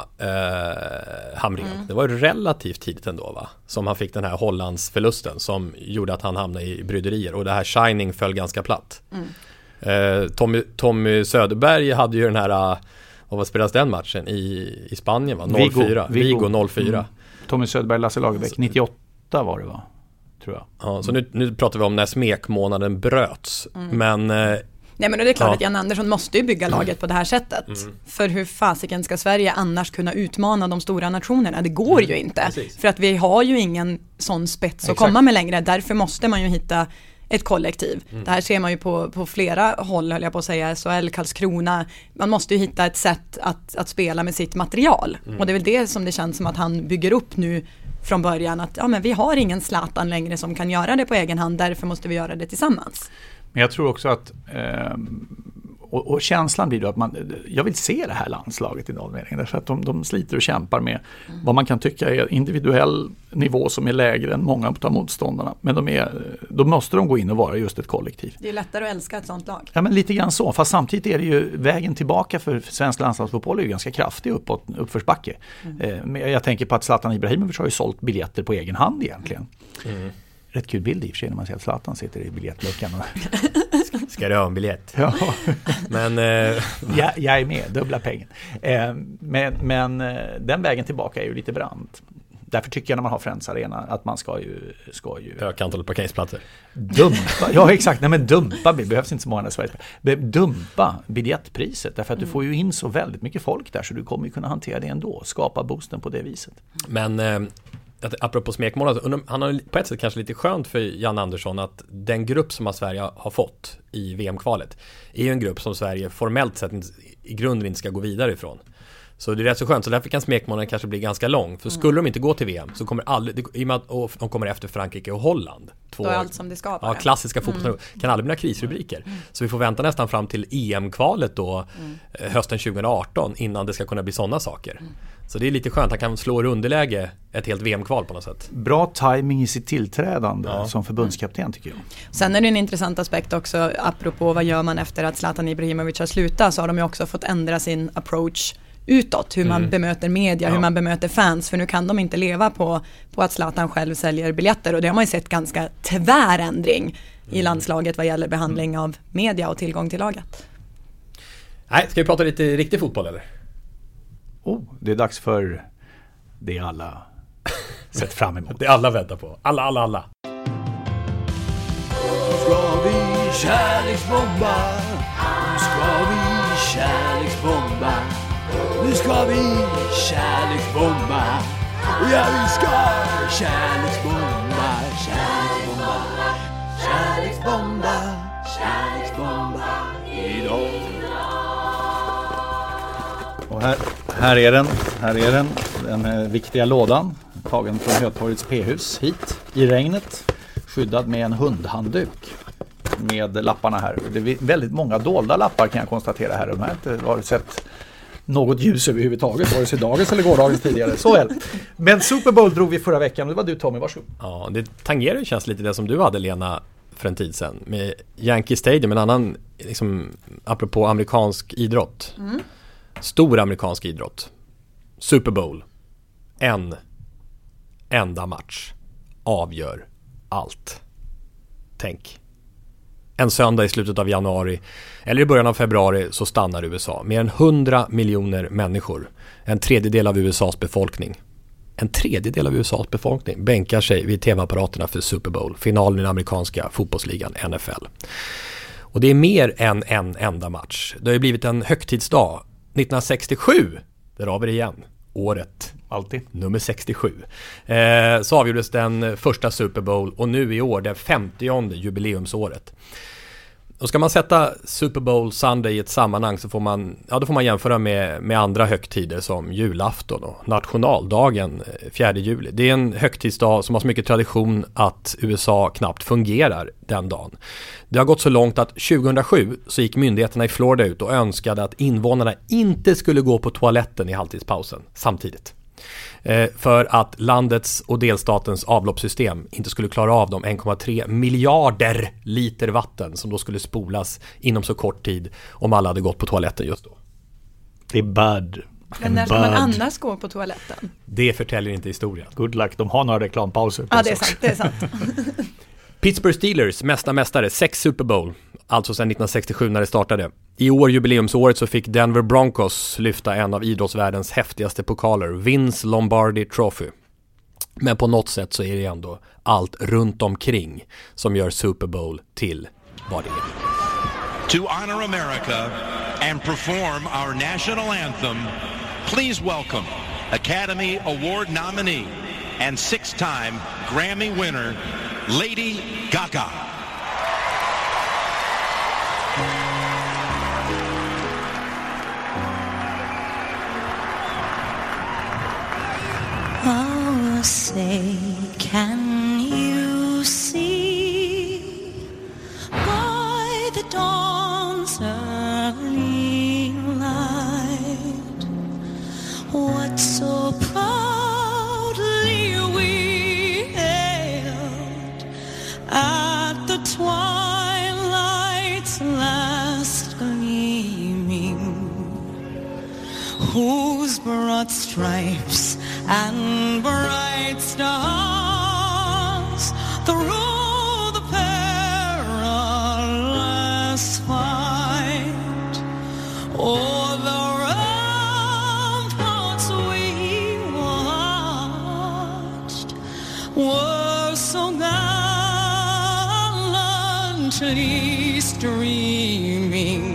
eh, Hamrén. Mm. Det var ju relativt tidigt ändå va, som han fick den här Hollandsförlusten som gjorde att han hamnade i bryderier. Och det här Shining föll ganska platt. Mm. Eh, Tommy, Tommy Söderberg hade ju den här, vad var spelas den matchen i, i Spanien va? noll fyra. Vigo, Vigo noll fyra. Mm. Tommy Söderberg, Lasse Lagerbäck, nittioåtta var det va? Tror jag. Ja, så nu, nu pratar vi om när smekmånaden bröts. Mm. Men... Eh, Nej, men det är klart ja. att Jan Andersson måste ju bygga laget på det här sättet. Mm. För hur fasiken ska Sverige annars kunna utmana de stora nationerna? Det går mm. ju inte. Precis. För att vi har ju ingen sån spets Exakt. att komma med längre. Därför måste man ju hitta ett kollektiv. Mm. Det här ser man ju på, på flera håll, höll jag på att säga. S H L, Karlskrona. Man måste ju hitta ett sätt att, att spela med sitt material. Mm. Och det är väl det som det känns som att han bygger upp nu från början. Att ja, men vi har ingen Zlatan längre som kan göra det på egen hand. Därför måste vi göra det tillsammans. Men jag tror också att eh, och, och känslan blir då att man, jag vill se det här landslaget i någon mening, därför att de, de sliter och kämpar med mm. vad man kan tycka är individuell nivå som är lägre än många av motståndarna, men de är, då måste de gå in och vara just ett kollektiv. Det är lättare att älska ett sånt lag. Ja, men lite grann så, fast samtidigt är det ju vägen tillbaka för svensk landslagsfotboll är ju ganska kraftig uppåt, uppförsbacke. Mm. Eh, men jag tänker på att Zlatan Ibrahimovic har ju sålt biljetter på egen hand egentligen. Mm. Rätt kul bild i och för sig när man ser att Zlatan sitter i biljettluckan. Och ska du ha en biljett? Ja. Men, eh, jag, jag är med, dubbla pengen. Eh, men men eh, den vägen tillbaka är ju lite brant. Därför tycker jag när man har Friends Arena att man ska ju... Ska ju öka antalet parkeringsplatser. Dumpa, ja exakt, nej men dumpa, det behövs inte så många i Sverige. Dumpa biljettpriset, därför att du får ju in så väldigt mycket folk där så du kommer ju kunna hantera det ändå. Skapa boosten på det viset. Men... Eh, Att, apropå smekmål, han har på ett sätt kanske lite skönt för Jan Andersson att den grupp som Sverige har fått i V M-kvalet är ju en grupp som Sverige formellt sett i grunden inte ska gå vidare ifrån. Så det är rätt så skönt, så därför kan smekmålen kanske bli ganska lång. För skulle de inte gå till V M så kommer aldrig, i och med att de kommer efter Frankrike och Holland. Två, Då är allt som det ska vara. Ja, klassiska fotboll mm. kan aldrig bli några krisrubriker. Mm. Så vi får vänta nästan fram till E M-kvalet då mm. hösten tjugo arton innan det ska kunna bli sådana saker. Mm. Så det är lite skönt, han kan slå i underläge ett helt V M-kval på något sätt. Bra timing i sitt tillträdande ja. som förbundskapten tycker jag. Sen är det en intressant aspekt också, apropå vad gör man efter att Zlatan Ibrahimovic har slutat, så har de ju också fått ändra sin approach utåt, hur man mm. bemöter media, ja. hur man bemöter fans, för nu kan de inte leva på, på att Zlatan själv säljer biljetter, och det har man ju sett ganska tvärändring mm. i landslaget vad gäller behandling mm. av media och tillgång till laget. Nej, ska vi prata lite riktig fotboll eller? Oh, det är dags för det alla sett fram emot. Det alla väntar på. Alla, alla, alla. Nu ska vi kärleksbomba. Nu ska vi kärleksbomba. Nu ska vi kärleksbomba. Ja, vi ska kärleksbomba. Kärleksbomba. Kärleksbomba. Kärleksbomba. Idag. Och här, här är den, här är den, den eh, viktiga lådan, tagen från Hötorgets P-hus hit i regnet, skyddad med en hundhandduk med lapparna här. Det är väldigt många dolda lappar kan jag konstatera här, de har inte varit sett något ljus överhuvudtaget, vare sig dagens eller gårdagens tidigare. Så väl. Men Super Bowl drog vi förra veckan, det var du Tommy, varsågod. Ja, det tangerar ju känns lite det som du hade Lena för en tid sedan med Yankee Stadium, en annan, liksom, apropå amerikansk idrott. Mm. Stor amerikansk idrott. Super Bowl. En enda match avgör allt. Tänk. En söndag i slutet av januari eller i början av februari så stannar U S A. Mer än hundra miljoner människor. En tredjedel av U S A:s befolkning. En tredjedel av U S A:s befolkning bänkar sig vid tv-apparaterna för Super Bowl. Finalen i den amerikanska fotbollsligan N F L. Och det är mer än en enda match. Det har ju blivit en högtidsdag. nittonhundrasextiosju, där har vi det igen, året, alltid, nummer sextiosju, eh, så avgjordes den första Super Bowl och nu i år det femtionde jubileumsåret. Och ska man sätta Super Bowl Sunday i ett sammanhang så får man, ja, då får man jämföra med, med andra högtider som julafton och nationaldagen fjärde juli. Det är en högtidsdag som har så mycket tradition att U S A knappt fungerar den dagen. Det har gått så långt att tjugohundrasju så gick myndigheterna i Florida ut och önskade att invånarna inte skulle gå på toaletten i halvtidspausen samtidigt. Eh, för att landets och delstatens avloppssystem inte skulle klara av de en komma tre miljarder liter vatten som då skulle spolas inom så kort tid om alla hade gått på toaletten just då. Det är bad. Men när ska man annars gå på toaletten? Det förtäljer inte historien. Good luck, de har några reklampauser. Ja, det är sant, det är sant. Pittsburgh Steelers, mesta mästare, sex Super Bowl, alltså sedan nittonhundrasextiosju när det startade. I år, jubileumsåret, så fick Denver Broncos lyfta en av idrottsvärldens häftigaste pokaler, Vince Lombardi Trophy. Men på något sätt så är det ändå allt runt omkring som gör Super Bowl till vad det är. To honor America and perform our national anthem, please welcome Academy Award nominee and six-time Grammy winner, Lady Gaga. Oh, say, can you see by the dawn's early light what so proudly we hailed at the twilight's last gleaming, whose broad stripes and bright stars through the perilous fight o'er the ramparts we watched were so gallantly streaming.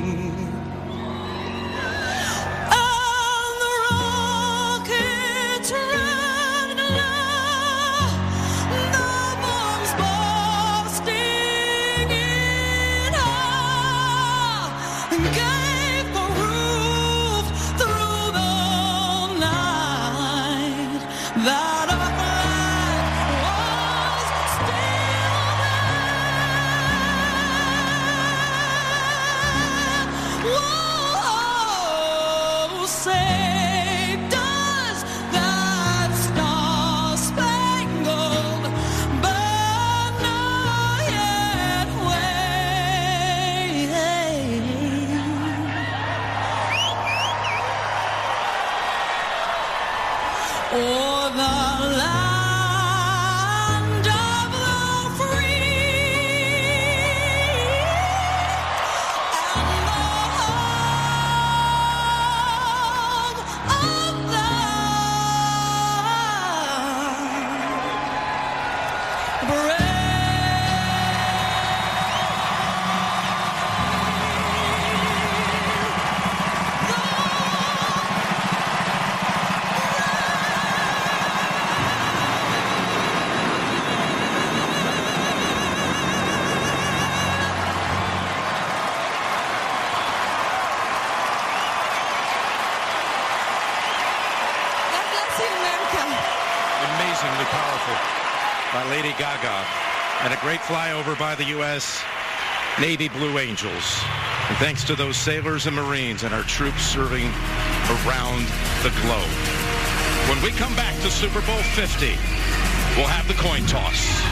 Amazingly powerful by Lady Gaga, and a great flyover by the U S Navy Blue Angels. And thanks to those sailors and Marines and our troops serving around the globe. When we come back to Super Bowl fifty, we'll have the coin toss.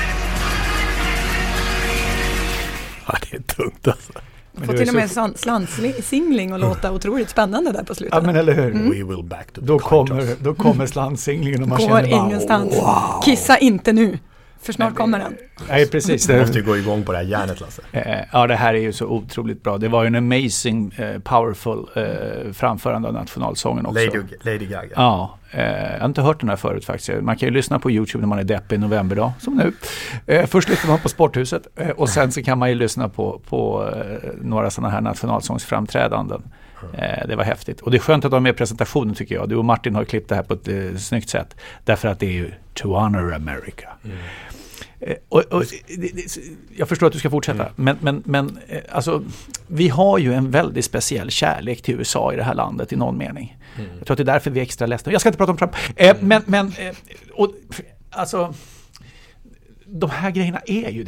Ja, det är tungt alltså. Men får till och med en slantsingling och låta otroligt spännande där på slutet. Ja, men eller hur? Mm. We will back to the då, kommer, då kommer slantsinglingen och man går känner bara, ingenstans. Wow. Kissa inte nu, för snart Nej, kommer den. Nej, precis. Du måste ju gå igång på det här järnet, Lasse. Ja, det här är ju så otroligt bra. Det var ju en amazing, uh, powerful uh, framförande av nationalsången också. Lady, Lady Gaga. Ja, uh, jag har inte hört den här förut faktiskt. Man kan ju lyssna på YouTube när man är deppig i novemberdag, som nu. Uh, först lyssnar man på Sporthuset uh, och sen så kan man ju lyssna på, på uh, några sådana här nationalsångsframträdanden. Uh, det var häftigt. Och det är skönt att de har med presentationen, tycker jag. Du och Martin har klippt det här på ett uh, snyggt sätt. Därför att det är ju To Honor America. Mm. Och, och, jag förstår att du ska fortsätta, mm. men, men, men alltså, vi har ju en väldigt speciell kärlek till U S A i det här landet i någon mening. Mm. Jag tror att det är därför vi är extra ledsna. Jag ska inte prata om Trump. Eh, men men eh, och, alltså, de här grejerna är ju det.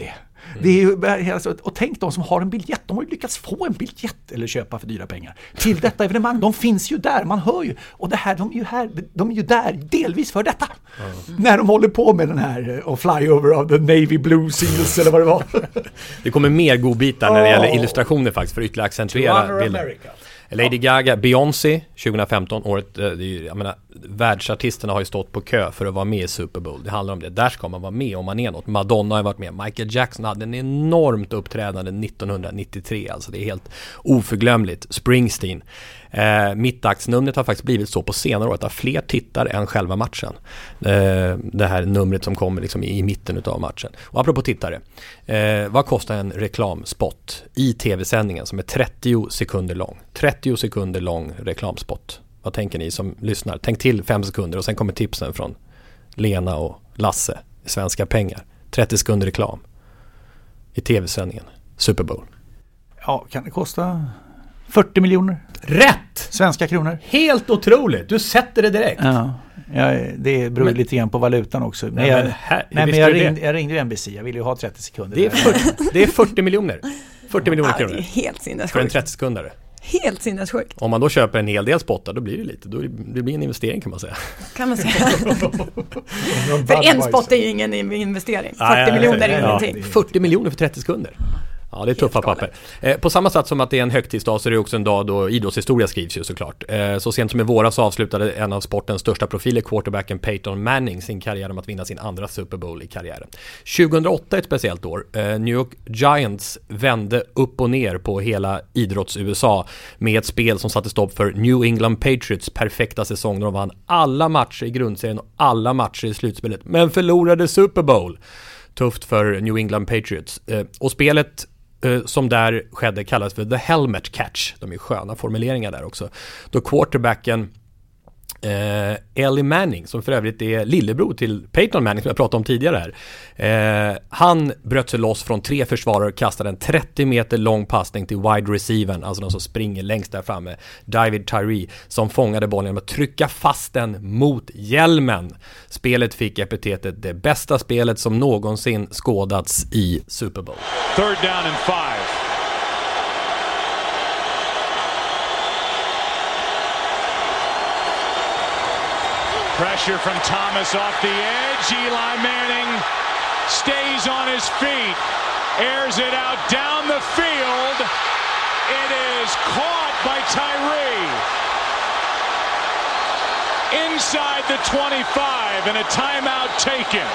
Det är ju, alltså, och tänk de som har en biljett, de har ju lyckats få en biljett eller köpa för dyra pengar till detta evenemang. De finns ju där, man hör ju. Och det här, de är ju här, de är ju där delvis för detta. Mm. När de håller på med den här och flyover of the Navy Blue Seals eller vad det var. Det kommer mer godbitar när det gäller illustrationer faktiskt för att ytterligare accentuera bilden. Lady Gaga, Beyoncé tjugohundrafemton, året, det är ju, jag menar, världsartisterna har ju stått på kö för att vara med i Super Bowl. Det handlar om det. Där ska man vara med om man är något. Madonna har varit med. Michael Jackson hade en enormt uppträdande nittonhundranittiotre. Alltså det är helt oförglömligt. Springsteen. Eh, mittdagsnumret har faktiskt blivit så på senare år att det har fler tittare än själva matchen. Eh, det här numret som kommer liksom i, i mitten av matchen. Och apropå tittare. Eh, vad kostar en reklamspot i tv-sändningen som är trettio sekunder lång? trettio sekunder lång reklamspot. Vad tänker ni som lyssnar? Tänk till fem sekunder och sen kommer tipsen från Lena och Lasse i Svenska pengar. trettio sekunder reklam i tv-sändningen. Super Bowl. Ja, kan det kosta fyrtio miljoner? Rätt! Svenska kronor. Helt otroligt. Du sätter det direkt. Ja, ja det beror men, lite grann på valutan också. Men, nej, jag, men, här, nej, men jag, ringde, jag ringde ju N B C. Jag ville ju ha trettio sekunder. Det är fyrtio, det är fyrtio miljoner. fyrtio miljoner ja, kronor. Det är helt sinnessjukt. För en trettio sekundare. Helt sinnessjukt. Om man då köper en hel del spottar, då blir det lite. Då det blir en investering kan man säga. Kan man säga. För en spot är ju ingen investering. fyrtio ah, ja, miljoner är ja, ingenting. fyrtio miljoner för trettio sekunder. Ja, det är tuffa papper. Eh, på samma sätt som att det är en högtidsdag så är det också en dag då idrottshistoria skrivs ju såklart. Eh, så sent som i våras avslutade en av sportens största profiler, quarterbacken Peyton Manning, sin karriär om att vinna sin andra Super Bowl i karriären. tjugohundraåtta är ett speciellt år. Eh, New York Giants vände upp och ner på hela idrotts-U S A med ett spel som satte stopp för New England Patriots perfekta säsong när de vann alla matcher i grundserien och alla matcher i slutspelet, men förlorade Super Bowl. Tufft för New England Patriots. Eh, och spelet som där skedde kallas för the helmet catch. De är sköna formuleringar där också. Då quarterbacken eh, Eli Manning, som för övrigt är lillebror till Peyton Manning som jag pratade om tidigare här. Eh, han bröt sig loss från tre försvarare och kastade en trettio meter lång passning till wide receivern, alltså de som springer längst där framme, David Tyree, som fångade bollen genom att trycka fast den mot hjälmen. Spelet fick epitetet det bästa spelet som någonsin skådats i Super Bowl. Third down and five. Pressure from Thomas off the edge. Eli Manning stays on his feet. Airs it out down the field. It is caught by Tyree. Inside the twenty-five and a timeout taken.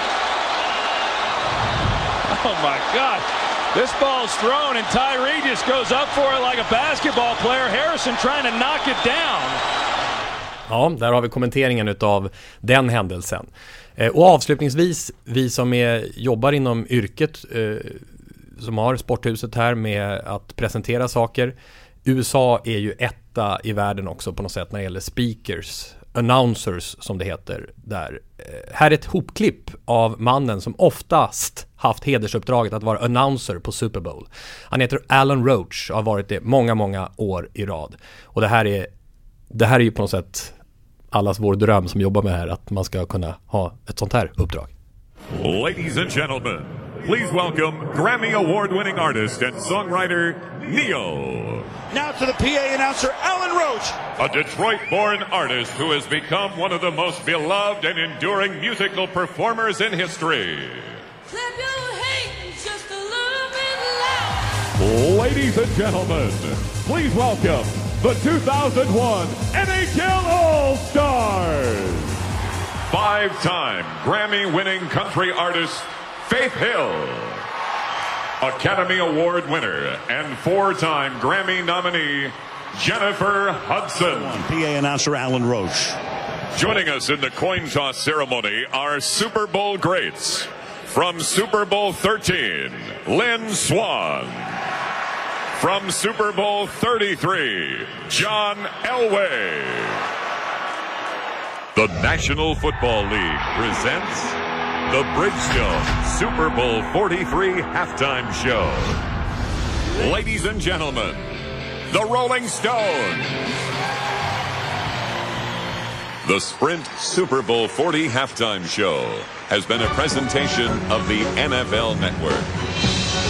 Oh my God. This ball's thrown and Tyree just goes up for it like a basketball player. Harrison trying to knock it down. Ja, där har vi kommenteringen utav den händelsen. Eh, och avslutningsvis, vi som är, jobbar inom yrket, eh, som har Sporthuset här med att presentera saker. U S A är ju etta i världen också på något sätt när det gäller speakers, announcers som det heter där. Eh, här är ett hopklipp av mannen som oftast haft hedersuppdraget att vara announcer på Super Bowl. Han heter Alan Roach och har varit det många, många år i rad. Och det här är, det här är ju på något sätt allas vår dröm som jobbar med det här, att man ska kunna ha ett sånt här uppdrag. Ladies and gentlemen, please welcome Grammy Award-winning artist and songwriter Neo. Now to the P A announcer, Alan Roach. A Detroit-born artist who has become one of the most beloved and enduring musical performers in history. Clap your hands just a little bit loud. Ladies and gentlemen, please welcome the two thousand one N H L All-Stars. Five-time Grammy-winning country artist Faith Hill. Academy Award winner and four-time Grammy nominee Jennifer Hudson. P A announcer Alan Roach. Joining us in the coin toss ceremony are Super Bowl greats. From Super Bowl thirteen, Lynn Swann. From Super Bowl thirty-three, John Elway. The National Football League presents the Bridgestone Super Bowl forty-three halftime show. Ladies and gentlemen, the Rolling Stones. The Sprint Super Bowl forty halftime show has been a presentation of the N F L Network.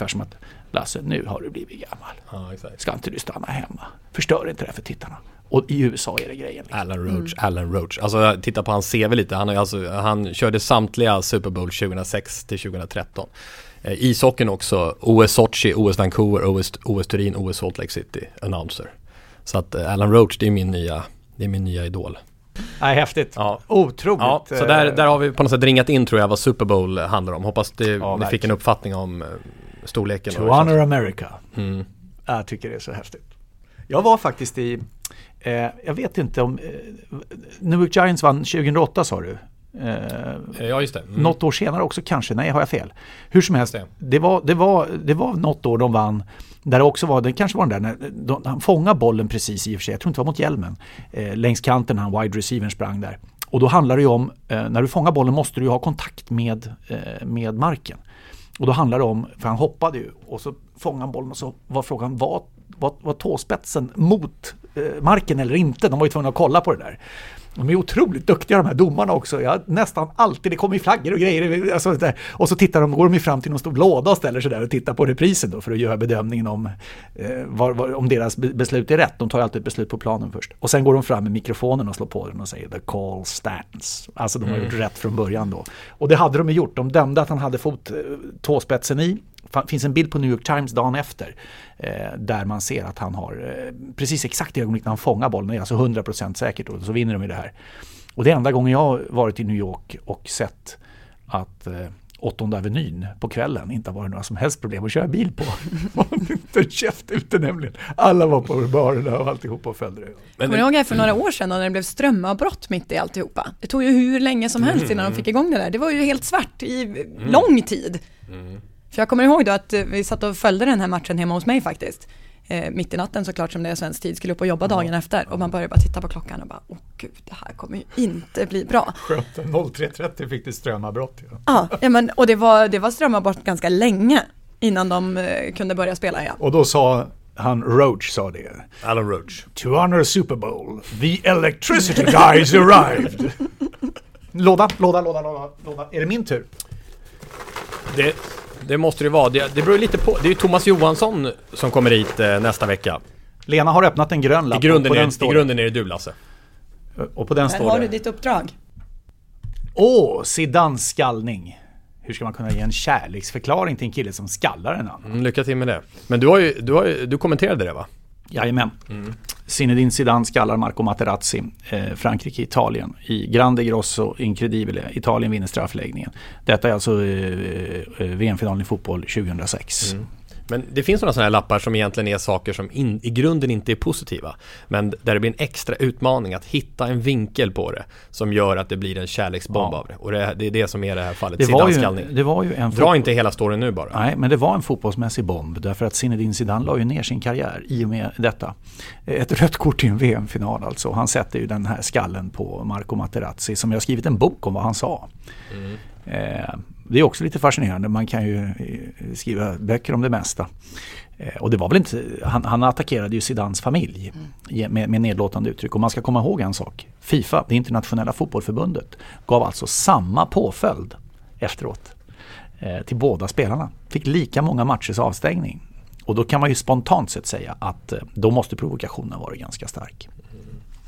ungefär som att Lasse, nu har du blivit gammal. Ja, exakt. Ska inte du stanna hemma? Förstör inte det för tittarna. Och i U S A är det grejen. Liksom. Alan Roach, mm. Alan Roach. Alltså titta på hans C V lite. Han, alltså, han körde samtliga Super Bowl tjugohundrasex till tjugohundratretton. Eh, ishockeyn också. O S Sochi, O S Vancouver, O S, O S Turin, O S Salt Lake City. Announcer. Så att eh, Alan Roach, det är min nya, det är min nya idol. Nej, häftigt. Ja. Otroligt. Ja, så där, där har vi på något sätt ringat in, tror jag, vad Super Bowl handlar om. Hoppas det, ja, ni fick en uppfattning om eh, storleken. To honor America. Mm. Jag tycker det är så häftigt. Jag var faktiskt i, eh, jag vet inte om, eh, New York Giants vann tjugohundraåtta, sa du. Eh, ja, just det. Mm. Något år senare också kanske, nej, har jag fel. Hur som helst, det, det, var, det, var, det var något år de vann, där det också var, det kanske var den där, när de, han fångade bollen precis i och för sig, jag tror inte det var mot hjälmen, eh, längs kanten, han wide receiver sprang där. Och då handlar det ju om, eh, när du fångar bollen måste du ju ha kontakt med, eh, med marken. Och då handlar det om, för han hoppade ju, och så fångade han bollen och så var frågan, var, var, var tåspetsen mot eh, marken eller inte? De var ju tvungna att kolla på det där. De är otroligt duktiga, de här domarna också. Ja, nästan alltid, det kommer i flaggor och grejer. Alltså, där. Och så tittar de, går de fram till någon stor låda och ställer sig där och tittar på reprisen då, för att göra bedömningen om, eh, var, var, om deras beslut är rätt. De tar alltid ett beslut på planen först. Och sen går de fram med mikrofonen och slår på den och säger the call stands. Alltså de har mm. gjort rätt från början då. Och det hade de ju gjort. De dömde att han hade fått eh, tåspetsen i. Det finns en bild på New York Times dagen efter eh, där man ser att han har eh, precis exakt i ögonblick när han fångar bollen, det är alltså hundra procent säkert, och så vinner de i det här. Och det är enda gången jag har varit i New York och sett att eh, åttonde avenyn på kvällen inte har varit några som helst problem att köra bil på. Man inte en käft ute nämligen. Alla var på barerna och alltihopa och följde det. Men kommer du ihåg för några år sedan när det blev strömavbrott mitt i alltihopa? Det tog ju hur länge som helst mm. innan de fick igång det där. Det var ju helt svart i mm. lång tid. Mm. För jag kommer ihåg då att vi satt och följde den här matchen hemma hos mig faktiskt. Eh, mitt i natten såklart, som det är svensk tid, skulle upp och jobba dagen mm. efter. Och man började bara titta på klockan och bara, åh gud, det här kommer ju inte bli bra. noll tre trettio fick det strömavbrott. Ja, ja, ja men, och det var, det var strömavbrott ganska länge innan de eh, kunde börja spela igen. Och då sa han, Roach sa det. Alan Roach. To honor Super Bowl, the electricity guys arrived. Låda, låda, låda, låda, låda. Är det min tur? Det... Det måste det vara. Det, det beror lite på. Det är ju Thomas Johansson som kommer hit eh, nästa vecka. Lena har öppnat en grön lapp. I grunden, på är, den står i grunden är det du, Lasse. Och på den här står har det. du ditt uppdrag. Åh, Zidans skallning. Hur ska man kunna ge en kärleksförklaring till en kille som skallar en annan? Mm, lycka till med det. Men du, har ju, du, har ju, du kommenterade det, va? Jajamän. Mm. Zinedine Zidane skallar Marco Materazzi, eh, Frankrike, Italien. I Grande Grosso Incredibile. Italien vinner straffläggningen. Detta är alltså eh, V M-finalen i fotboll tjugohundrasex. Mm. Men det finns några sådana här lappar som egentligen är saker som in, i grunden inte är positiva. Men där det blir en extra utmaning att hitta en vinkel på det som gör att det blir en kärleksbomb ja. av det. Och det, det är det som är det här fallet. Det var ju, det var ju en Dra fot- inte hela storyn nu bara. Nej, men det var en fotbollsmässig bomb. Därför att Zinedine Zidane la ju ner sin karriär i och med detta. Ett rött kort i en V M-final alltså. Han sätter ju den här skallen på Marco Materazzi, som jag har skrivit en bok om vad han sa. Mm. Eh, det är också lite fascinerande. Man kan ju skriva böcker om det mesta. Eh, och det var väl inte... Han, han attackerade ju Zidans familj mm. med, med nedlåtande uttryck. Och man ska komma ihåg en sak. FIFA, det internationella fotbollförbundet, gav alltså samma påföljd efteråt eh, till båda spelarna. Fick lika många matchers avstängning. Och då kan man ju spontant sett säga att eh, då måste provokationen vara ganska stark.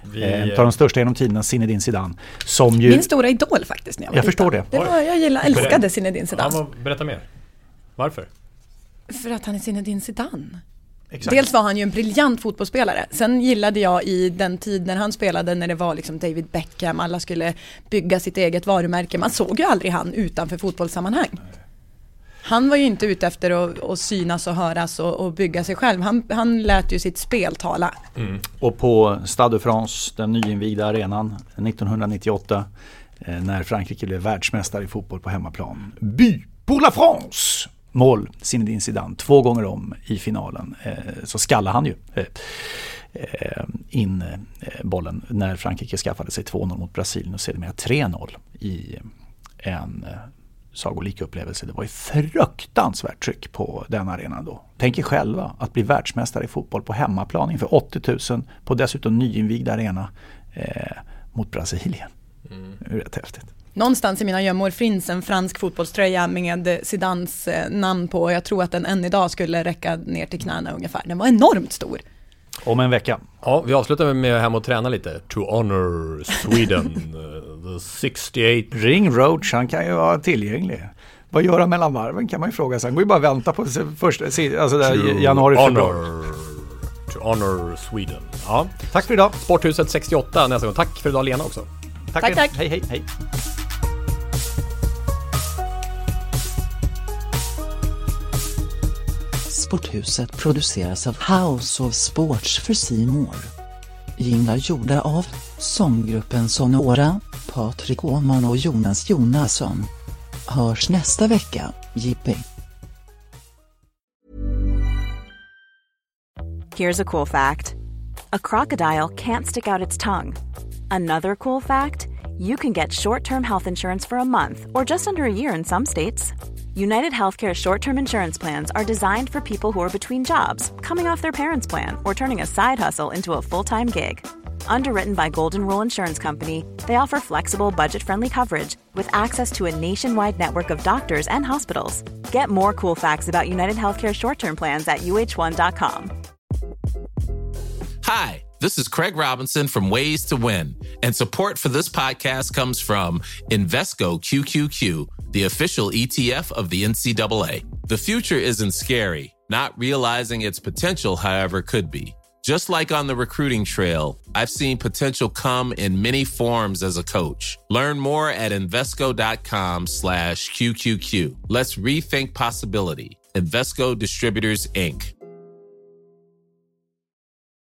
Vi... En av de största genom tiderna, Zinedine Zidane. Som ju... Min stora idol faktiskt när jag var Jag liten. förstår det. det var, jag gillade, älskade Zinedine Zidane. Ja, berätta mer. Varför? För att han är Zinedine Zidane. Exakt. Dels var han ju en briljant fotbollsspelare. Sen gillade jag i den tid när han spelade, när det var liksom David Beckham, alla skulle bygga sitt eget varumärke. Man såg ju aldrig han utanför fotbollssammanhang. Han var ju inte ute efter att, att synas och höras och, och bygga sig själv. Han, han lät ju sitt spel tala. Mm. Och på Stade de France, den nyinvigda arenan nittonhundranittioåtta, eh, när Frankrike blev världsmästare i fotboll på hemmaplan. By pour la France! Mål, Zinedine Zidane, två gånger om i finalen. Eh, så skallade han ju eh, eh, in eh, bollen när Frankrike skaffade sig två noll mot Brasilien och sedermera tre noll i en eh, sagolik upplevelse. Det var ju fruktansvärt tryck på den arenan då. Tänk er själva att bli världsmästare i fotboll på hemmaplan inför åttio tusen på dessutom nyinvigd arena eh, mot Brasilien. Mm. Det är rätt häftigt. Någonstans i mina gömmor finns en fransk fotbollströja med Zidans namn på. Jag tror att den än idag skulle räcka ner till knäna ungefär. Den var enormt stor. Om en vecka. Ja, vi avslutar med hem och träna lite. To honor Sweden, the sextioåtta. Ring Roach, han kan ju vara tillgänglig. Vad gör han mellan varven kan man ju fråga sig. Han går ju bara vänta på första, alltså där januari, februari. To honor Sweden. Ja. Tack för idag. Sporthuset sextioåtta nästa gång. Tack för idag Lena också. Tack, tack. tack. Hej, hej, hej. Sporthuset produceras av House of Sports för C More. Jinglar gjorda av sånggruppen Sonora, Patrik Åman och Jonas Jonasson. Hörs nästa vecka, J P. Here's a cool fact. A crocodile can't stick out its tongue. Another cool fact, you can get short-term health insurance for a month or just under a year in some states. United Healthcare short-term insurance plans are designed for people who are between jobs, coming off their parents' plan, or turning a side hustle into a full-time gig. Underwritten by Golden Rule Insurance Company, they offer flexible, budget-friendly coverage with access to a nationwide network of doctors and hospitals. Get more cool facts about United Healthcare short-term plans at U H one dot com. Hi, this is Craig Robinson from Ways to Win, and support for this podcast comes from Invesco Q Q Q, the official E T F of the N C double A. The future isn't scary. Not realizing its potential, however, could be. Just like on the recruiting trail, I've seen potential come in many forms as a coach. Learn more at Invesco.com slash QQQ. Let's rethink possibility. Invesco Distributors, Incorporated.